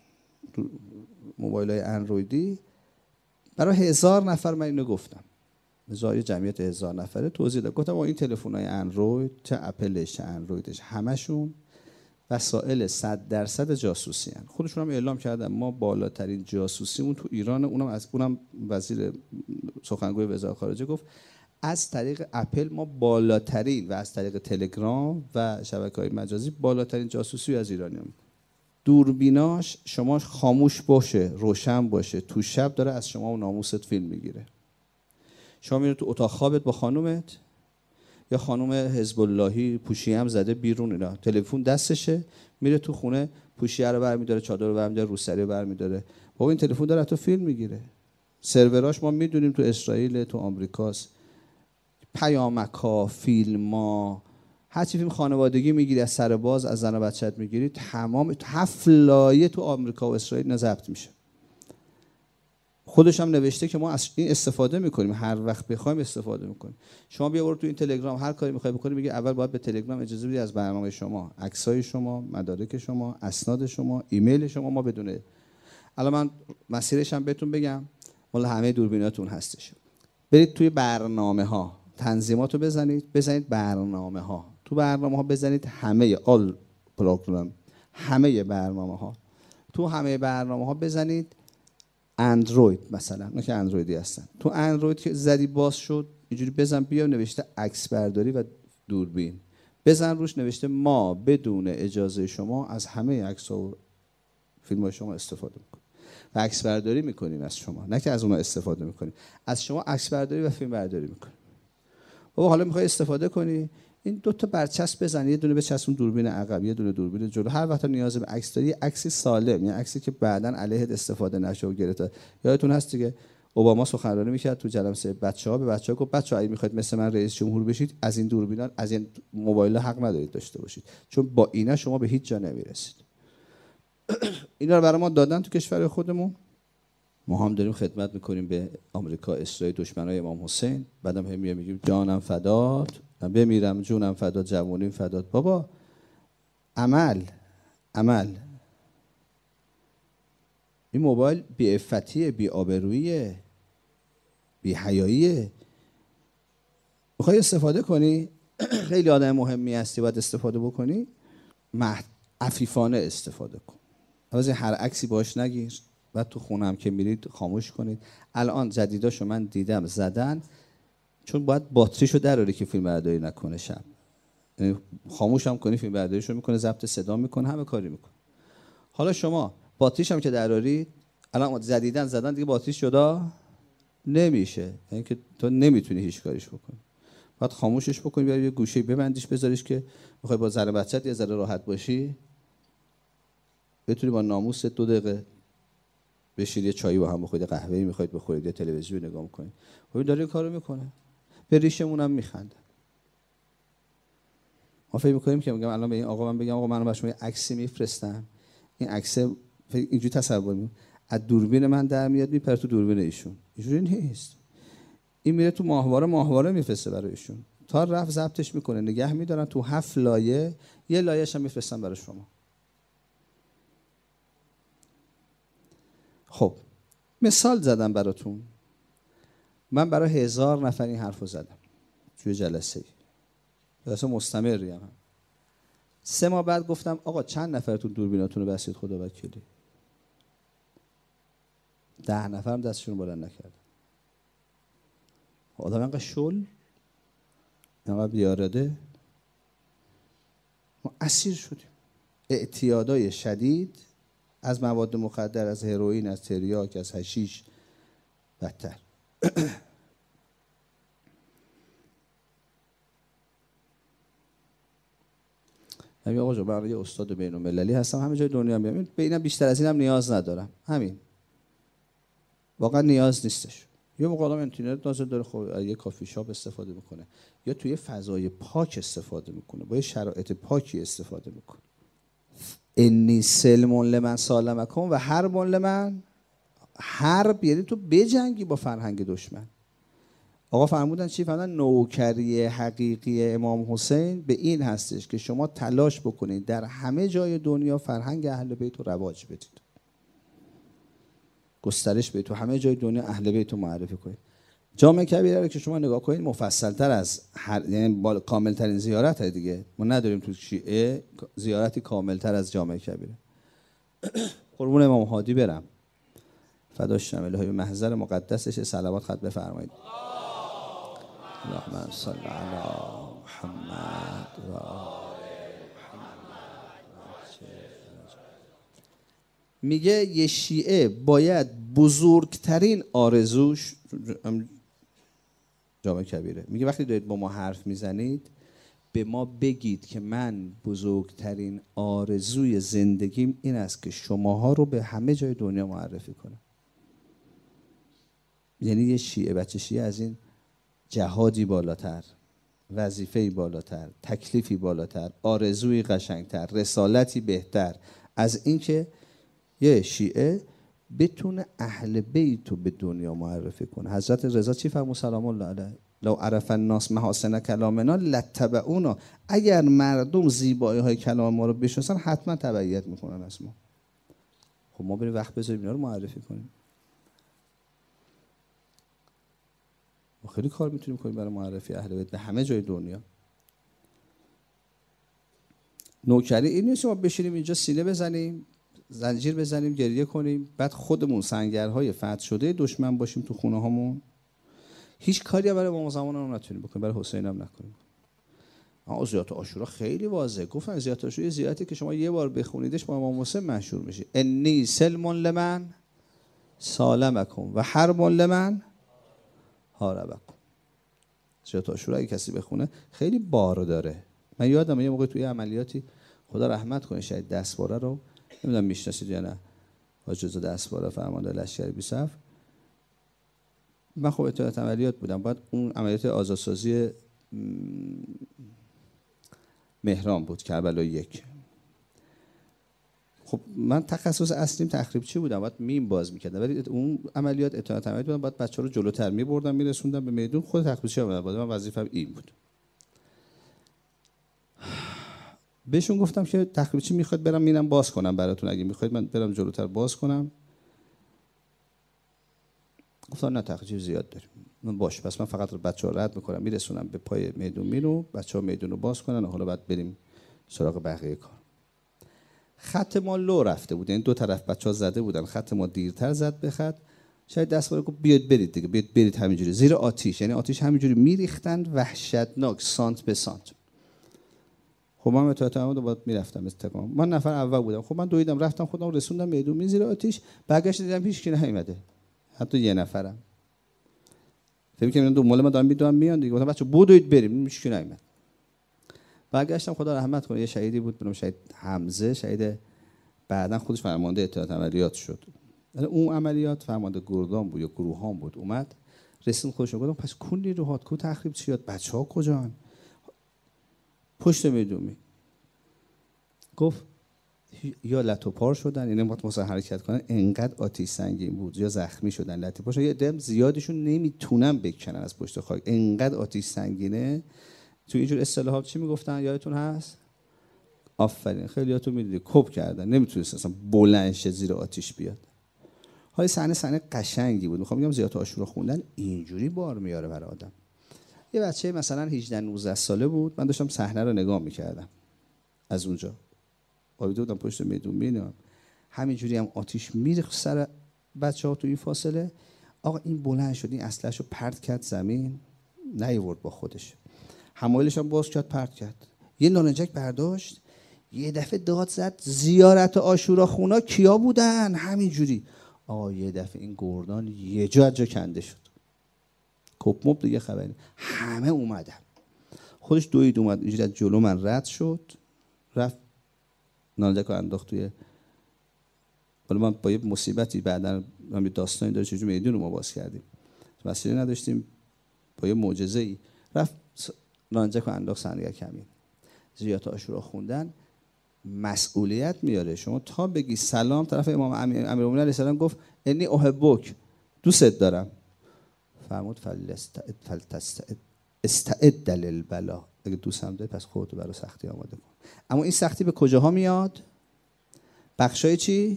موبایل‌های اندرویدی، برای 1000 نفر من اینو گفتم. یه جمعیت 1000 نفره توضیح دادم. گفتم این تلفن‌های اندروید، چه اپلش چه اندرویدش، همشون وسایل 100% جاسوسی هستند. خودشون هم اعلام کردن ما بالاترین جاسوسیمون تو ایران، اونم وزیر سخنگوی وزارت خارجه گفت از طریق اپل ما بالاترین و از طریق تلگرام و شبکه‌های مجازی بالاترین جاسوسی از ایرانیان می‌کنه. دوربیناش شما خاموش باشه، روشن باشه، تو شب داره از شما و ناموست فیلم میگیره. شما میره تو اتاق خوابت با خانومت، یا خانوم حزب اللهی پوشیه هم زده بیرون، اینا تلفن دستشه، میره تو خونه پوشیه رو برمی‌داره، چادر رو برمی‌داره، روسری رو برمی‌داره، بابا این تلفن داره تو فیلم میگیره. سروراش ما میدونیم تو اسرائیل، تو آمریکاست. پیامک‌ها، فیلم‌ها، هر چی فیلم خانوادگی میگیری، از سر باز از زن و بچت میگیری، تمام 7 لایه تو آمریکا و اسرائیل ضبط میشه. خودش هم نوشته که ما از این استفاده میکنیم، هر وقت بخوایم استفاده میکنیم. شما بیا برو تو این تلگرام هر کاری میخوای بکنی، میگه اول باید به تلگرام اجازه بدی از برنامه شما، عکسای شما، مدارک شما، اسناد شما، ایمیل شما ما بدونه. الان من مسیرش هم بهتون بگم، مال همه دوربیناتون هستش. برید توی برنامه‌ها، تنظیماتو بزنید برنامه‌ها. تو برنامه‌ها بزنید همه آل پروگرام، همه برنامه‌ها. تو همه برنامه‌ها بزنید اندروید مثلا، اونا که اندرویدی هستن. تو اندروید که زدی باز شد، اینجوری بزن بیا نوشته عکس برداری و دوربین. بزن روش نوشته ما بدون اجازه شما از همه عکس‌ها و فیلم‌های شما استفاده می‌کنیم. و عکس برداری می‌کنیم از شما، نه که از اونها استفاده می‌کنیم. از شما عکس برداری و فیلم برداری می‌کنیم. بابا حالا می‌خوای استفاده کنی، این 2 تا برچسب بزن، یه دونه بچسبون دوربین عقب، یه دونه دوربین جلو. هر وقت نیاز به عکس داری، عکسی سالم، یعنی عکسی که بعداً علیه استفاده نشه و گرفته. یادتون هست دیگه اوباما سخنرانی می‌کرد تو جلسه بچه‌ها، به بچه‌ها گفت بچه‌ها اگه می‌خواید مثل من رئیس جمهور بشید، از این دوربینا، از این موبایل‌ها حق ندارید داشته باشید، چون با اینا شما به هیچ جا نمی‌رسید. اینا رو برای ما دادن تو کشور خودمون. ما هم داریم خدمت می‌کنیم به آمریکا، اسرائیل، دشمنای امام حسین. بعدم هم میگیم جانم فدات، من بمیرم جونم فدات، جوونیم فدات. بابا عمل این موبایل بی عفتیه، بی آبرویه، بی حیاییه. میخوای استفاده کنی، خیلی آدم مهمی هستی، باید استفاده بکنی، عفیفانه استفاده کن. از هر عکسی باش نگیر. بعد تو خونه هم که میرید خاموش کنید. الان جدیداشو من دیدم زدن، چون باید باتریشو دراری که فیلم برداری نکنه شب. یعنی خاموش هم کنی، فیلم برداریشو میکنه، ضبط صدا میکنه، همه کاری میکنه. حالا شما باتریش هم که دراری، الان جدیدن زدن دیگه باتریش جدا نمیشه، یعنی که تو نمیتونی هیچ کاریش بکنی. باید خاموشش بکنی، بری یه گوشه ببندیش، بذاریش که میخوای با زن بچت یه ذره راحت باشی، بتونی با ناموست 2 دقیقه بشید یه چایی با هم بخورید، قهوه‌ای میخواید بخورید، یه تلویزیون نگاه میکنید. خب داره کارو میکنه. به ریشمون هم میخنده. ما فکر می‌کنیم که میگم الان به این آقا من بگم آقا من برای شما یه عکسی میفرستم، این عکس اینجوری تصور می‌کنم از دوربین من در میاد میپره تو دوربین ایشون. اینجوری نیست. این میره تو ماهواره میفرسته برای ایشون، تا رفت ضبطش میکنه، نگه میدارن تو 7 لایه، یه لایه‌اش هم میفرستن برای شما. خب مثال زدم براتون. من برای 1000 نفر این حرفو زدم توی جلسه مستمری هم. 3 ماه بعد گفتم آقا چند نفرتون دوربیناتون رو بستید خدا وکیلی؟ 10 نفر هم دستشون بلند نکردن. آدم اینقدر شل، اینقدر بیاراده، ما اسیر شدیم. اعتیادای شدید از مواد مخدر، از هروئین، از تریاک، از حشیش بدتر. همین آقا من یه استاد بین‌المللی هستم، همه جای دنیا میام، ببینم بیشتر از اینم نیاز ندارم. همین واقعا نیاز نیستش. یه موقع آدم اینترنت لازم داره، خب یه کافی شاپ استفاده میکنه یا توی فضای پاک استفاده میکنه، با یه شرایط پاکی استفاده میکنه. انی سلم لمن سالمکم و حرب لمن حرب، یعنی تو بجنگی با فرهنگ دشمن. آقا فرمودن چی؟ فرمودن نوکری حقیقی امام حسین به این هستش که شما تلاش بکنید در همه جای دنیا فرهنگ اهل بیت رو رواج بدید، گسترش بدید، تو همه جای دنیا اهل بیت رو معرفی کنید. جامع کبیره رو که شما نگاه کنید مفصل تر از یعنی کامل ترین زیارت های دیگه ما نداریم تو شیعه زیارتی کامل تر از جامع کبیره. قربون امام هادی برم فداش شم، الهی به محضر مقدسش صلوات خط بفرمایید. اللهم صل علی محمد و میگه یه شیعه باید بزرگترین آرزوش جامع کبیره، میگه وقتی دارید با ما حرف میزنید به ما بگید که من بزرگترین آرزوی زندگیم این است که شماها رو به همه جای دنیا معرفی کنم. یعنی یه شیعه، بچه شیعه از این جهادی بالاتر، وظیفه‌ای بالاتر، تکلیفی بالاتر، آرزوی قشنگتر، رسالتی بهتر از این که یه شیعه بتونه اهل بیت رو به دنیا معرفی کنه. حضرت رضا چی فرمود سلام الله علیه؟ لو عرف الناس محاسن کلامنا لاتبعونا، اگر مردم زیبایی های کلام ما رو بشناسن حتما تبعیت میکنن از ما. خب ما بریم وقت بذاریم اینا رو معرفی کنیم. ما خیلی کار میتونیم کنیم برای معرفی اهل بیت به همه جای دنیا. نوکری این نیست ما بشینیم اینجا سینه بزنیم، زنجیر بزنیم، گریه کنیم، بعد خودمون سنگرهای فتح شده دشمن باشیم تو خونه هامون. هیچ کاری برای امام زمان هم نتونیم بکنیم، برای حسین هم نکنیم. اما زیارت عاشورا خیلی واضحه. گفتن زیارت عاشورا زیارتی که شما یه بار بخونیدش با امام حسین مشهور میشه. انی سلم لمن سالمکم و حرب لمن حاربکم. زیارت عاشورا اگه کسی بخونه خیلی بار داره. من یادم یه موقع توی عملیاتی خدا رحمت کنه شهید دستواره رو، نمیدونم میشناسید یا نه، حاج رضا دستواره فرمانده لشکر 27. من خب اطلاعات عملیات بودم، بعد اون عملیات آزادسازی مهران بود، کربلای 1. خب من تخصص اصلیم تخریبچی بودم، بعد میم باز میکردم، ولی اون عملیات اطلاعات عملیات بودم، بعد بچه‌ها رو جلوتر میبردم میرسوندم به میدون، خود تخریبچی بودم، بعد من وظیفه‌م این بود. بهشون گفتم که تخریبچی میخواد برم میرم باز کنم براتون، اگه میخواید من برم جلوتر باز کنم. گفتن نه تخریبچی زیاد داریم. من باشه، پس من فقط بچه‌ها رد میکنم میرسونم به پای میدون میرو، بچه‌ها میدون رو باز کنن و حالا بعد بریم سراغ بقیه کار. خط ما لو رفته بود، یعنی دو طرف بچه‌ها زده بودن، خط ما دیرتر زد به خط. شاید دستواره گفت بیاید برید دیگه، بیاید برید همینجوری زیر آتش، یعنی آتش همینجوری میریختن وحشتناک سانت به سانت. خب من اطلاعات عملیات بعد میرفتم استقامت. من نفر اول بودم. خب من دویدم رفتم خودم رسوندم میدون می زیر آتش، برگشت دیدم هیچ کی نیومده، حتی یه نفرم. فکر کنم دنبال ما دارن میدونم میان دیگه. گفتم بچه بدوید بریم، هیچ کی نیومد. برگشتم خدا رحمت کنه یه شهیدی بود به نام شهید حمزه، شهید بعداً خودش فرمانده اطلاعات عملیات شد. یعنی اون عملیات فرمانده گردان بود یا گروهان بود، اومد رسید خودش. گفتم پس کل نیروهات کو تخریب چیات، بچه‌ها کجان؟ پشت میدومی. گفت یا لتو پار شدن، یعنی مثلا حرکت کنن، انقدر آتش سنگین بود، یا زخمی شدن لتو پار شدن، یا دم زیادشون نمیتونن بکنن از پشت خاک، انقدر آتش سنگینه. تو اینجور اصطلاحات چی میگفتن یادتون هست؟ آفرین، خیلیاتون میدونید کپ کردن، نمیتونست اصلا بلند شه زیر آتش بیاد. حالا صحنه قشنگی بود. میخوام بگم زیارت عاشورا خوندن اینجوری بار میاره برای آدم. یه بچه مثلا 18 19 ساله بود، من داشتم صحنه رو نگاه میکردم از اونجا، آویده بودم پشت میدون میبینم همینجوری هم آتیش میریخت سر بچه‌ها تو این فاصله. آقا این بلند شد، این اسلحه‌شو پرت کرد زمین، نیورد با خودش، حمایلش هم باز کرد پرت کرد، یه نارنجک برداشت، یه دفعه داد زد زیارت عاشورا خونا کیا بودن؟ همینجوری. آقا یه دفعه این گردان یه جا کنده شد، کپ مپ دیگه خبری، همه اومدن. خودش دوید اومد اینجوری از جلو من رد شد، رفت نارنجک رو انداخت توی، حالا من با یه مصیبتی بعداً من یه داستانی داره چجوری میدون رو ما باز کردیم، وسیله نداشتیم، با یه معجزه‌ای رفت نارنجک رو انداخت صندوق کمین. زیارت عاشورا خوندن مسئولیت میاره. شما تا بگی سلام، طرف امام امیرالمومنین علیه السلام گفت انی احبک، دوست دارم، فرمود استعد للبلا، اگه دوستم داری پس خودتو برای سختی آماده کن. اما این سختی به کجاها میاد؟ بخشای چی؟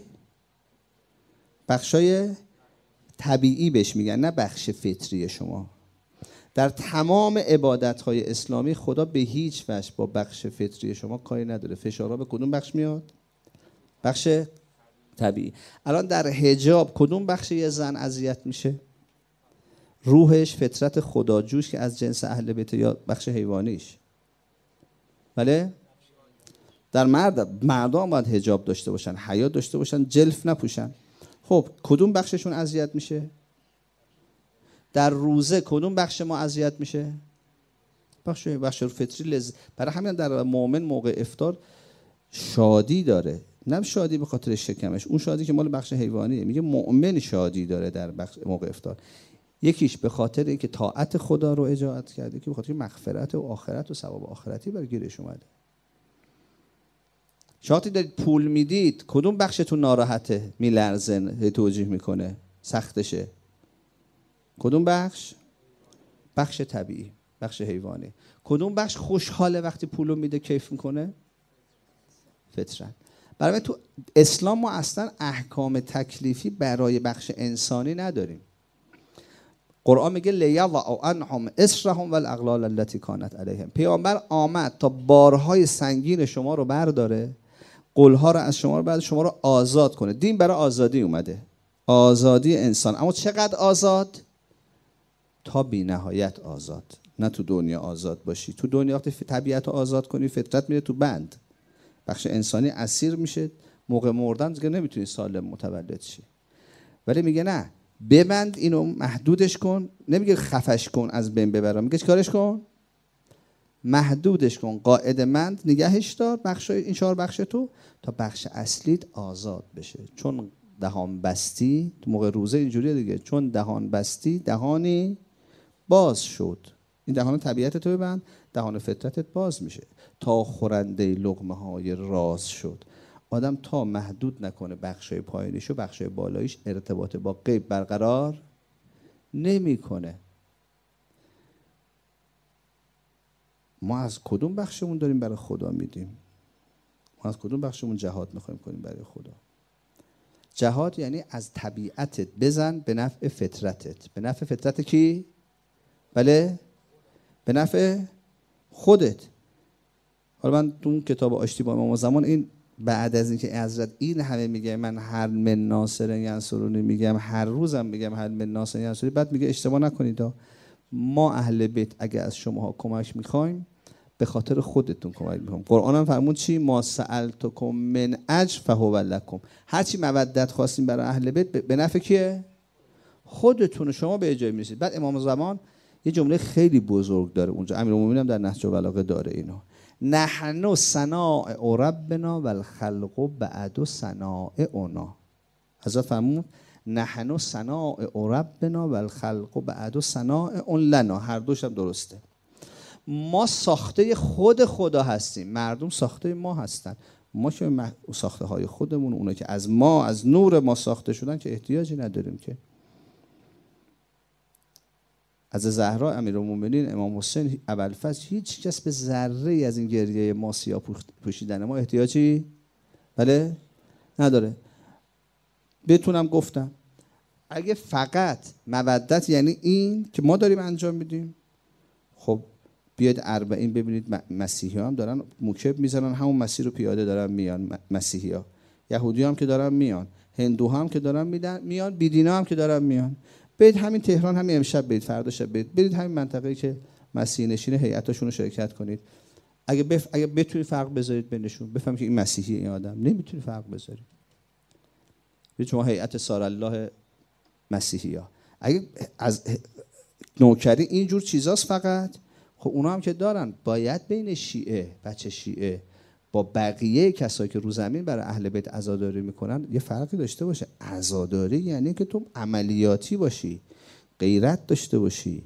بخشای طبیعی بهش میگن، نه بخش فطری شما. در تمام عبادت‌های اسلامی خدا به هیچ وجه با بخش فطری شما کاری نداره. فشارها به کدوم بخش میاد؟ بخش طبیعی. الان در حجاب کدوم بخش یه زن اذیت میشه؟ روحش، فطرت خداجوش که از جنس اهل بیت، یا بخش حیوانیش؟ بله؟ در مردان باید حجاب داشته باشن، حیا داشته باشن، جلف نپوشن. خب کدوم بخششون اذیت میشه؟ در روزه کدوم بخش ما اذیت میشه؟ بخش فطری برای همین در مؤمن موقع افطار شادی داره، نه شادی به خاطر شکمش، اون شادی که مال بخش حیوانیه. میگه مؤمن شادی داره در بخش موقع افطار. یکیش به خاطر اینکه طاعت خدا رو اجاعت کرده، که به خاطر مغفرت و آخرت و ثواب آخرتی بر گیرش اومده. شاتی دارید پول میدید، کدوم بخشتون ناراحته، میلرزن، توجیه میکنه، سختشه؟ کدوم بخش؟ بخش طبیعی، بخش حیوانی. کدوم بخش خوشحاله وقتی پولو میده کیف میکنه؟ فطرت. برای تو اسلام ما اصلا احکام تکلیفی برای بخش انسانی نداریم. قرآن میگه لیضع عنهم اصرهم والاغلال التي كانت علیهم. پیامبر آمد تا بارهای سنگین شما رو برداره، قلها رو از شما رو برداره، شما رو آزاد کنه. دین برای آزادی اومده، آزادی انسان. اما چقدر آزاد؟ تا بی نهایت آزاد. نه تو دنیا آزاد باشی. تو دنیا وقتی طبیعت رو آزاد کنی، فطرت میره تو بند، بخش انسانی اسیر میشه، موقع مردن دیگه نمیتونی سالم متولد شی. ولی میگه نه، ببند اینو، محدودش کن. نمیگه خفش کن از بین ببرم، میگه چیکارش کن؟ محدودش کن، قاعده مند نگهش دار، بخش این 4 بخش تو، تا بخش اصلیت آزاد بشه. چون دهان بستی، تو موقع روزه اینجوریه دیگه، چون دهان بستی دهانی باز شد. این دهان طبیعت تو ببند، دهان فطرتت باز میشه. تا خورنده لقمه های راز شد. آدم تا محدود نکنه بخشای پایینیش و بخشای بالاییش، ارتباط با غیب برقرار نمیکنه. ما از کدوم بخشمون داریم برای خدا میدیم؟ ما از کدوم بخشمون جهاد میخوایم کنیم برای خدا؟ جهاد یعنی از طبیعتت بزن به نفع فطرتت. به نفع فطرت کی؟ بله؟ به نفع خودت. حالا من تو اون کتاب آشتی با امام زمان، این بعد از اینکه حضرت این همه میگه من هل من ناصر ینصرونی میگم، هر روزم میگم هل من ناصر ینصرونی، بعد میگه اشتباه نکنید، ما اهل بیت اگه از شماها کمک میخوایم به خاطر خودتون کمک میکنیم. قرآن هم فرمود چی؟ ما سألتکم من اجر فهو لکم. هر چی مودت خواستیم برای اهل بیت به نفع کیه؟ خودتون. شما به جای میرسید. بعد امام زمان یه جمله خیلی بزرگ داره اونجا، امیرالمومنین هم در نهج البلاغه داره اینو: نحن صنائع ربنا والخلق بعد صنائعنا. حضرت فرمود نحن صنائع ربنا والخلق بعد صنائع لنا. هر دوش هم درسته. ما ساخته خود خدا هستیم، مردم ساخته ما هستن. ما که ساخته های خودمون، اونا که از ما، از نور ما ساخته شدن، که احتیاجی نداریم که. از زهرا امیرالمومنین امام حسین ابوالفضل هیچ کس به ذره از این گریه ما سیاه پوشیدن ما احتیاجی بله نداره. بتونم گفتم اگه فقط مودت یعنی این که ما داریم انجام میدیم، خب بیاید 40 ببینید مسیحی ها هم دارن موکب میزنن، همون مسیر رو پیاده دارن میان، مسیحی ها، یهودی هم که دارن میان، هندو هم که دارن میان، بیدینا هم که دارن میان. برید همین تهران، همین امشب برید، فردا شب برید همین منطقه‌ای که مسیحی نشین هیئتاشون رو شرکت کنید. اگه بتونید فرق بذارید بینشون، بفهم که این مسیحی این آدم، نمیتونید فرق بذارید. برید شما هیئت سارالله مسیحی‌ها، اگه از نوکری اینجور چیزاست فقط، خب اونا هم که دارن، باید بین شیعه، بچه شیعه با بقیه کسایی که رو زمین برای اهل بیت عزاداری میکنن یه فرقی داشته باشه. عزاداری یعنی که تو عملیاتی باشی، غیرت داشته باشی،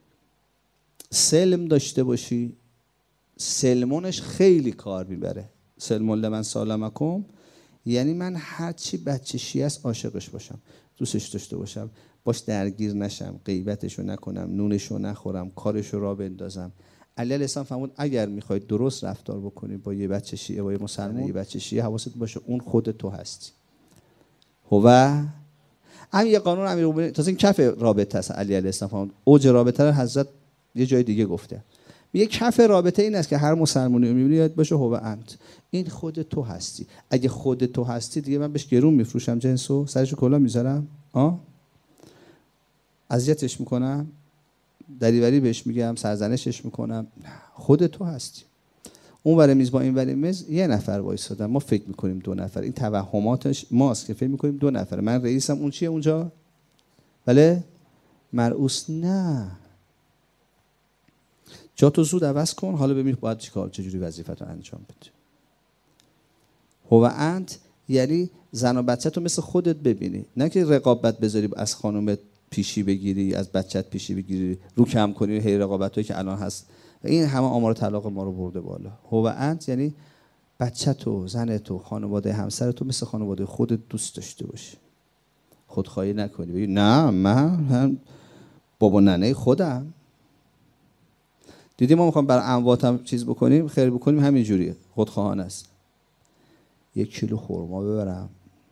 سلم داشته باشی. سلمونش خیلی کار میبره. سلمون لمن سالمکم یعنی من هرچی بچه شیعه است عاشقش باشم، دوستش داشته باشم، باش درگیر نشم، غیبتشو نکنم، نونشو نخورم، کارشو را بندازم. علی علیه السلام فرمود اگر میخواید درست رفتار بکنی با یه بچه شیعه، با یه مسلمان، یه بچه شیعه، حواست باشه اون خود تو هستی. هو هم یه قانون امیرالمومنین، تازه این کف رابطه است. علی علیه السلام فرمود اوج رابطه رو حضرت یه جای دیگه گفته. یه کف رابطه این است که هر مسلمانی میبینی یاد باشه هو انت، این خود تو هستی. اگه خود تو هستی دیگه من بهش گرون میفروشم جنسو، سرشو کلا میذارم، اذیتش میکنم، دریوری بهش میگم، سرزنشش میکنم. خود تو هستی. اون ور میز با این ور میز یه نفر وایسادن، ما فکر میکنیم 2 نفر. این توهماتش ماست که فکر میکنیم 2 نفر. من رئیسم، اون چیه اونجا؟ بله مرئوس نه. جا تو زود عوض کن، حالا ببین باید چجوری وظیفت رو انجام بده. هو انت یعنی زن و بچه تو مثل خودت ببینی، نه که رقابت بذاری از خانومت پیشی بگیری، از بچت پیشی بگیری، رو کم کنی. هی رقابتایی که الان هست این همه آمار طلاق ما رو برده بالا. هو انت یعنی بچه‌تو، زنتو، خانواده همسرتو مثل خانواده خودت دوست داشته باشی. خودخواهی نکنی، بگی نه من بابا ننه خودم. دیدی ما میخوام برای امواتم چیز بکنیم، خیر بکنیم، همین جوریه، خودخواهانه است. 1 کیلو خرما ببرم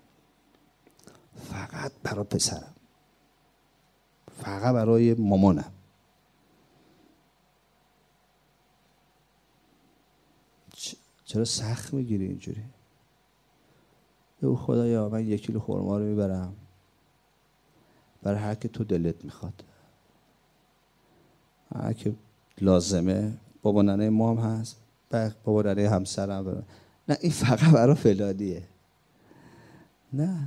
فقط برای پسرم، فقط برای مامانم. چرا سخت میگیری اینجوری؟ او خدایا من 1 کیلو خرما رو میبرم برای هر که تو دلت میخواد، هر که لازمه. بابا ننه ما هم هست، بابا ننه همسرم. نه این فقط برای فلانیه. نه،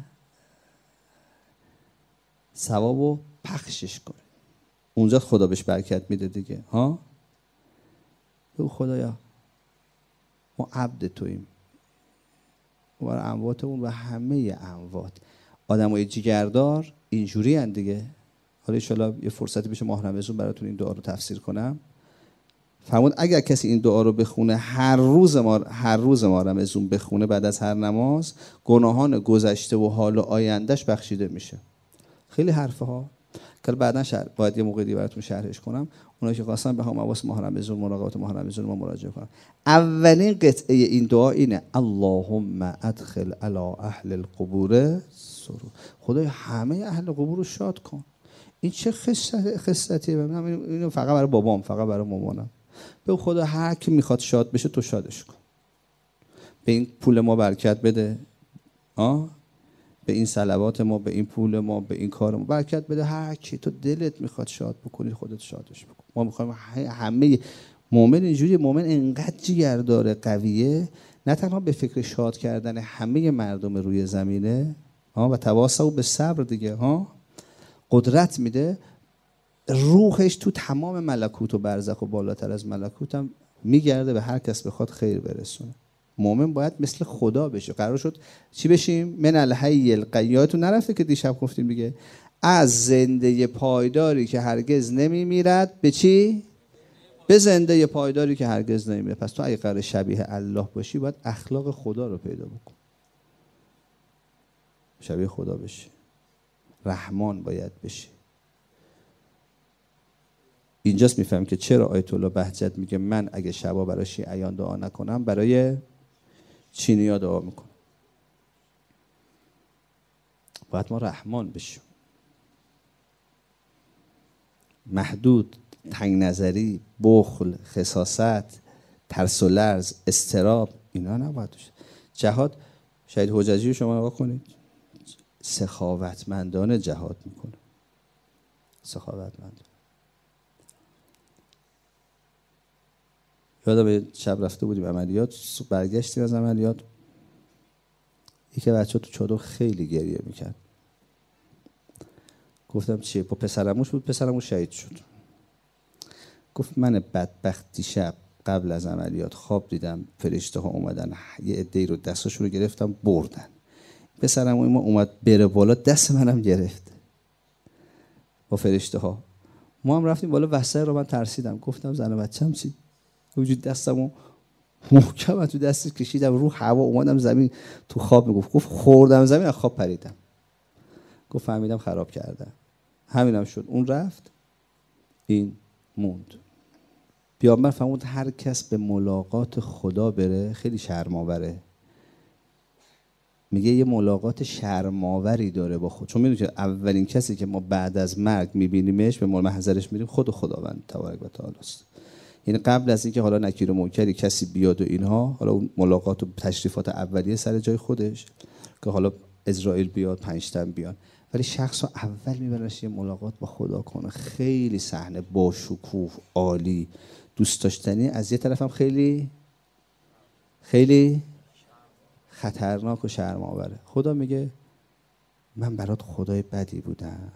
ثوابو پخشش کنه، اونجا خدا بهش برکت میده دیگه. ها او خدایا ما عبد توییم، ما امواتمون و همه اموات آدمای جگردار اینجوری ان دیگه. حالا ان شاءالله یه فرصتی بشه ماه رمضان براتون این دعا رو تفسیر کنم. فرمود اگر کسی این دعا رو بخونه هر روز ما رمضان بخونه بعد از هر نماز، گناهان گذشته و حال و آیندهش بخشیده میشه. خیلی حرفه ها که بعداً باید یه موقع دیگه براتون شرحش کنم. اونایی که خواستن به هم حواس ماه رمضان، مراقبت ماه رمضان ما مراجعه کنم. اولین قطعه این دعا اینه اللهم ادخل علی اهل القبور سرور. خدای همه اهل قبور رو شاد کن. این چه خصلتیه؟ اینو فقط برای بابام، فقط برای مامانم. به خدا هر کی میخواد شاد بشه تو شادش کن. به این پول ما برکت بده، به این صلوات ما، به این پول ما، به این کار ما برکت بده. هر کی تو دلت میخواد شاد بکنی خودت شادش بکن. ما میخوایم همه مؤمن اینجوری، مؤمن انقدر جگر داره، قویه، نه تنها به فکر شاد کردن همه مردم روی زمینه و تواصل به صبر دیگه قدرت میده. روحش تو تمام ملکوت و برزخ و بالاتر از ملکوت هم میگرده به هر کس بخواد خیر برسونه. مؤمن باید مثل خدا بشه. قرار شد چی بشیم؟ من الحی القیوم. تو نرفته که دیشب گفتیم دیگه، از زنده پایداری که هرگز نمیمیرد به چی؟ به زنده یه پایداری که هرگز نمیره. پس تو اگه قرار شبیه الله باشی باید اخلاق خدا رو پیدا بکن، شبیه خدا بشی، رحمان باید بشی. اینجاست میفهم که چرا آیت الله بهجت میگه من اگه شبا برای شیعیان دعا نکنم برای چینی‌ها دعا میکنم. باید ما رحمان بشیم، محدود، تنگ نظری، بخل، خساست، ترس و لرز، اضطراب، اینا نباید باشه. جهاد، شهید حججی رو شما نگاه کنید، سخاوتمندانه جهاد میکنه، سخاوتمندانه. یادم شب رفته بودیم عملیات، برگشتیم از عملیات، یکی بچه تو چادر خیلی گریه میکرد. گفتم چیه؟ با پسرموش بود، پسرموش شهید شد. گفت من بدبخت دیشب قبل از عملیات خواب دیدم فرشته ها اومدن یه عده‌ای رو دستاشون رو گرفتم بردن. پسرم ما اومد بره بالا، دست منم گرفت با فرشته ها. ما هم رفتیم بالا، وسط رو من ترسیدم، گفتم زن و بچه‌م چی؟ وجود دستمو محکم تو دستش کشیدم رو هوا، اومدم زمین. تو خواب گفت خوردم زمین، از خواب پریدم. گفت فهمیدم خراب کردم. همینم شد، اون رفت این موند. پیامبر فرمود هر کس به ملاقات خدا بره خیلی شرم‌آوره. میگه یه ملاقات شرم‌آوری داره با خود، چون میدونی که اولین کسی که ما بعد از مرگ میبینیمش، به محضرش میریم، خود خداوند تبارک و تعالی است. یعنی قبل از اینکه حالا نکیر و منکری کسی بیاد و اینها، حالا اون ملاقات و تشریفات اولیه سر جای خودش که حالا اسرائیل بیاد، 5 تا بیان، ولی شخص رو اول میبرنش یه ملاقات با خدا کنه. خیلی صحنه با شکوه، عالی، دوست داشتنی، از یه طرف هم خیلی خیلی خطرناک و شرم‌آوره. خدا میگه من برات خدای بدی بودم،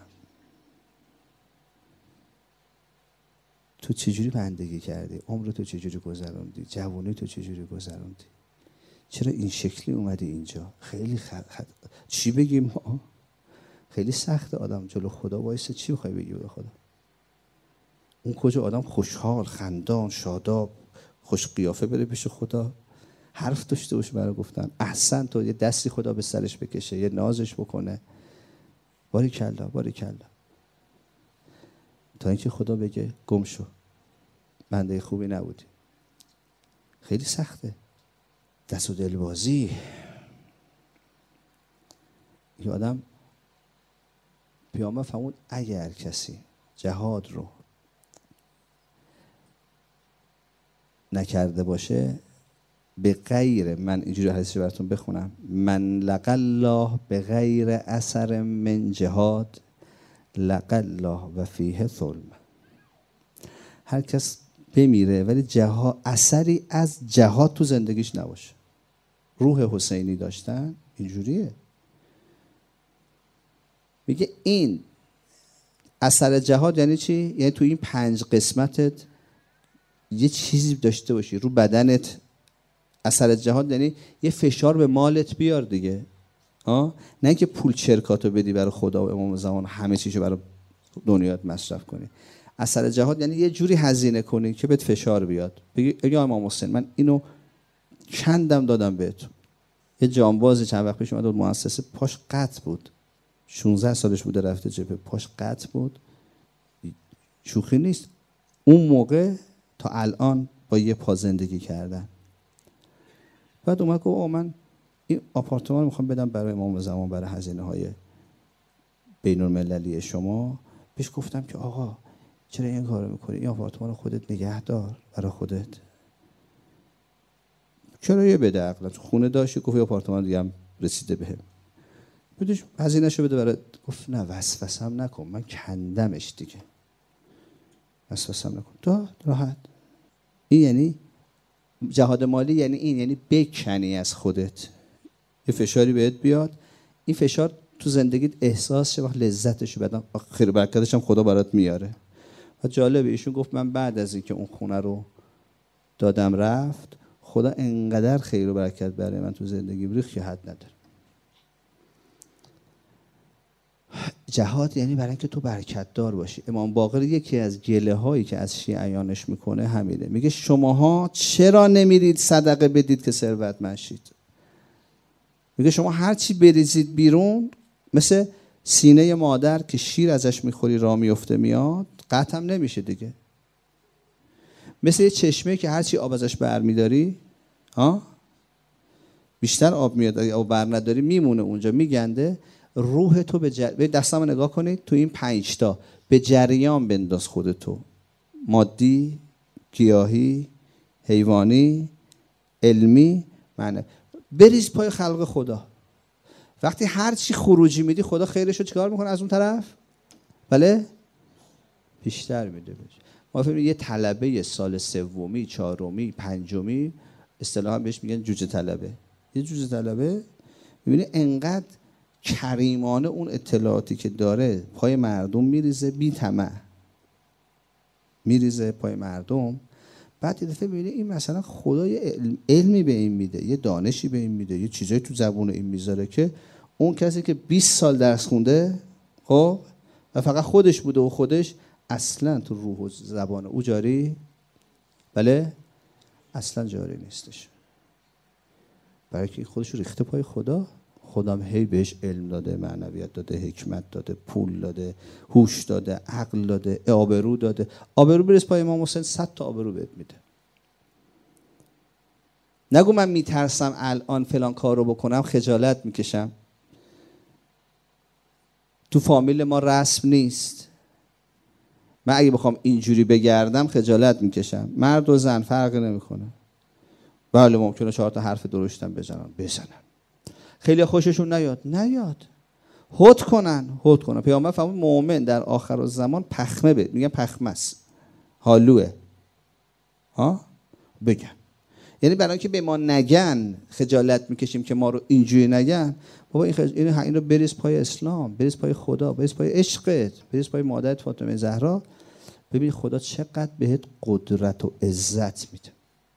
تو چجوری بندگی کردی، عمر تو چجوری گذروندی، جوانی تو چجوری گذروندی، چرا این شکلی اومدی اینجا. خیلی چی بگیم؟ خیلی سخته آدم جلو خدا وایسه. چی بخوای بگی به خدا؟ اون کجا آدم خوشحال، خندان، شاداب، خوش قیافه بره پیش خدا، حرف داشته باشه برای گفتن احسن، تو یه دستی خدا به سرش بکشه، یه نازش بکنه، باریکلا باریکلا، تا اینکه خدا بگه گم شو، بنده خوبی نبودی. خیلی سخته. دست و دلبازی. یه آدم، پیامبر فرمود اگر کسی جهاد رو نکرده باشه، به غیر، من اینجوری حدیث براتون بخونم، من لقى الله به غیر اثر من جهاد لقى الله و فیه ظلم. هر کس بمیره ولی اثری از جهاد تو زندگیش نباشه. روح حسینی داشتن اینجوریه. میگه این اثر جهاد یعنی چی؟ یعنی تو این 5 قسمتت یه چیزی داشته باشی رو بدنت. اثر جهاد یعنی یه فشار به مالت بیار دیگه، نه اینکه پول چرکاتو بدی برای خدا و امام زمان همه چیزو برای دنیات مصرف کنی. اثر جهاد یعنی یه جوری هزینه کنی که بهت فشار بیاد، بگی امام حسین من اینو چندم دادم بهتون. یه جانباز چند وقت پیش اومد بود مؤسسه، پاش قطع بود، 16 سالش بوده، رفته جبهه، پاش قطع بود، شوخی نیست. اون موقع تا الان با یه پا زندگی کردن. بعد اومد گفت من این آپارتمان میخوام بدم برای امام زمان، برای هزینه های بین المللی شما. بهش گفتم که آقا چرا این کارو میکنی؟ این آپارتمان خودت نگه دار برای خودت. چرا یه بده عقلا، خونه داشتی. گفت آپارتمان دیگه هم رسیده بهم، بدش هزینه‌شو بده برای. گفت نه وسوسه‌ام نکن، من کندمش دیگه، وسوسه‌ام نکن، تو راحت. این یعنی جهاد مالی، یعنی این، یعنی بکنی از خودت، یه فشاری بهت بیاد، این فشار تو زندگیت احساس شه، وقت لذتش بدن، خیر و برکتش هم خدا برات میاره. و جالبه ایشون گفت من بعد از اینکه اون خونه رو دادم رفت، خدا انقدر خیر و برکت برای من تو زندگی ریخت که حد نداره. جهاد یعنی برای اینکه تو برکت دار باشی. امام باقر یکی از گله هایی که از شیعیانش میکنه همینه، میگه شماها چرا نمیرید صدقه بدید که ثروتمند شید؟ میگه شما هر چی بریزید بیرون مثل سینه مادر که شیر ازش میخوری راه میفته میاد، قطع هم نمیشه دیگه. مثل یه چشمه که هر چی آب ازش برمیداری بیشتر آب میاد، اگه آب بر نداری میمونه اونجا میگنده. روح تو به دستم نگاه کنید، تو این 5 تا به جریان بنداز خودتو، مادی، گیاهی، حیوانی، علمی، معنی، بریز پای خلق خدا. وقتی هر چی خروجی میدی خدا خیرشو چیکار میکنه از اون طرف؟ بله؟ بیشتر میده. ما فهمیم یه طلبه سال 3، 4، 5 اصطلاحا بهش میگن جوجه طلبه. یه جوجه طلبه میبینی انقدر کریمانه اون اطلاعاتی که داره پای مردم میریزه، بی طمع میریزه پای مردم. بعد یه دفعه میبینی این مثلا خدا یه علمی به این میده، یه دانشی به این میده، یه چیزایی تو زبون این میذاره که اون کسی که 20 سال درس خونده خب و فقط خودش بوده و خودش اصلا تو روح و زبان او جاری، بله، اصلا جاری نیستش. برای که خودش رو ریخته پای خدا. خودم هی بهش علم داده، معنویت داده، حکمت داده، پول داده، هوش داده، عقل داده، آبرو داده. آبرو بریز پای امام حسین 100 تا آبرو بهت میده. نگو من میترسم الان فلان کار رو بکنم خجالت میکشم. تو فامیل ما رسم نیست، من اگه بخوام اینجوری بگردم خجالت میکشم. مرد و زن فرقی نمیکنه. بله ممکنه 4 تا حرف درشتم بزنن. خیلی خوششون نیاد هد کنن. پیامبر فرمود مؤمن در آخر الزمان پخمه بده، میگن پخمه است، حالوه بگن. یعنی برای اینکه به ما نگن خجالت میکشیم که ما رو اینجوری نگن. بابا این رو بریز پای اسلام، بریز پای خدا، بریز پای عشقت، بریز پای مادرت فاطمه زهرا. ببین خدا چقدر بهت قدرت و عزت میده.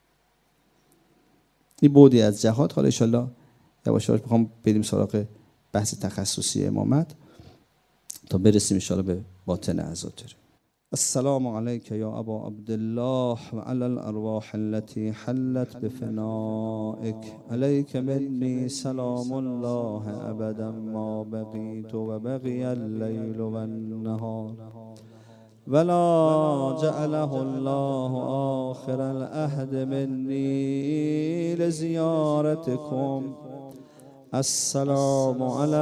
این بودی از جهاد. حالا ان شاءالله یواش یواش میخوام بریم سراغ بحث تخصصی امامت تا برسیم ان شاءالله به باطن عزاتر. السلام علیک یا ابا عبدالله و علی الارواح التي حلت بفنائک، علیک منی سلام الله ابدا ما بقیت و بقی اللیل و النهار ولا جعله الله آخر العهد منی لزیارتکم. السلام علی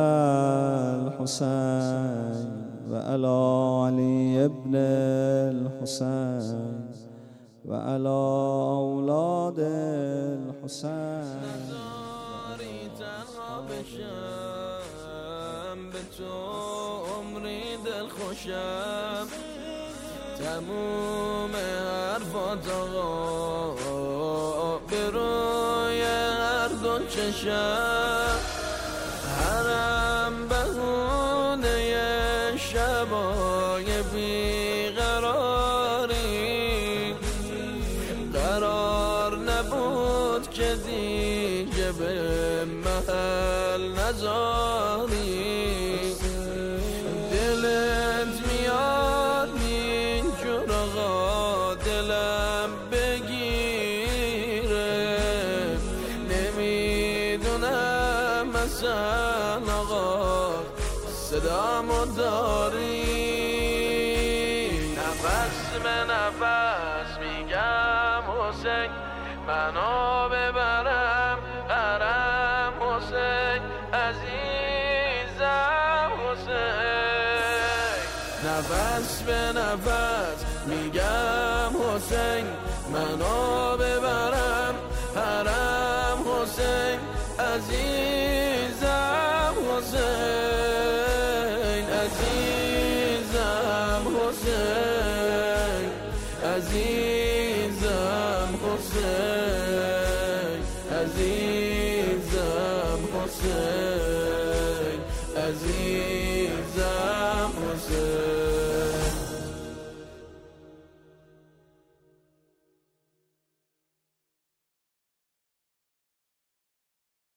الحسین و علی علی ابن الحسین و علی اولاد الحسین. تنها بشم به تو عمری دل خوشم، تموم حرفات آقا به روی هر دو چشم، حرم بهونه شبای بیقراری، قرار نبود که دیگه به محل نزاری. دلت میاد اینجور آقا دلم بگیره، نمیدونم مثلا آقا صدامو داری. نفس به نفس میگم حسین منو ببرم حرم، حسین عزیزم حسین. نفس به نفس میگم حسین منو ببرم حرم، حسین عزیزم حسین، عزیزم حسین، عزیزم حسین.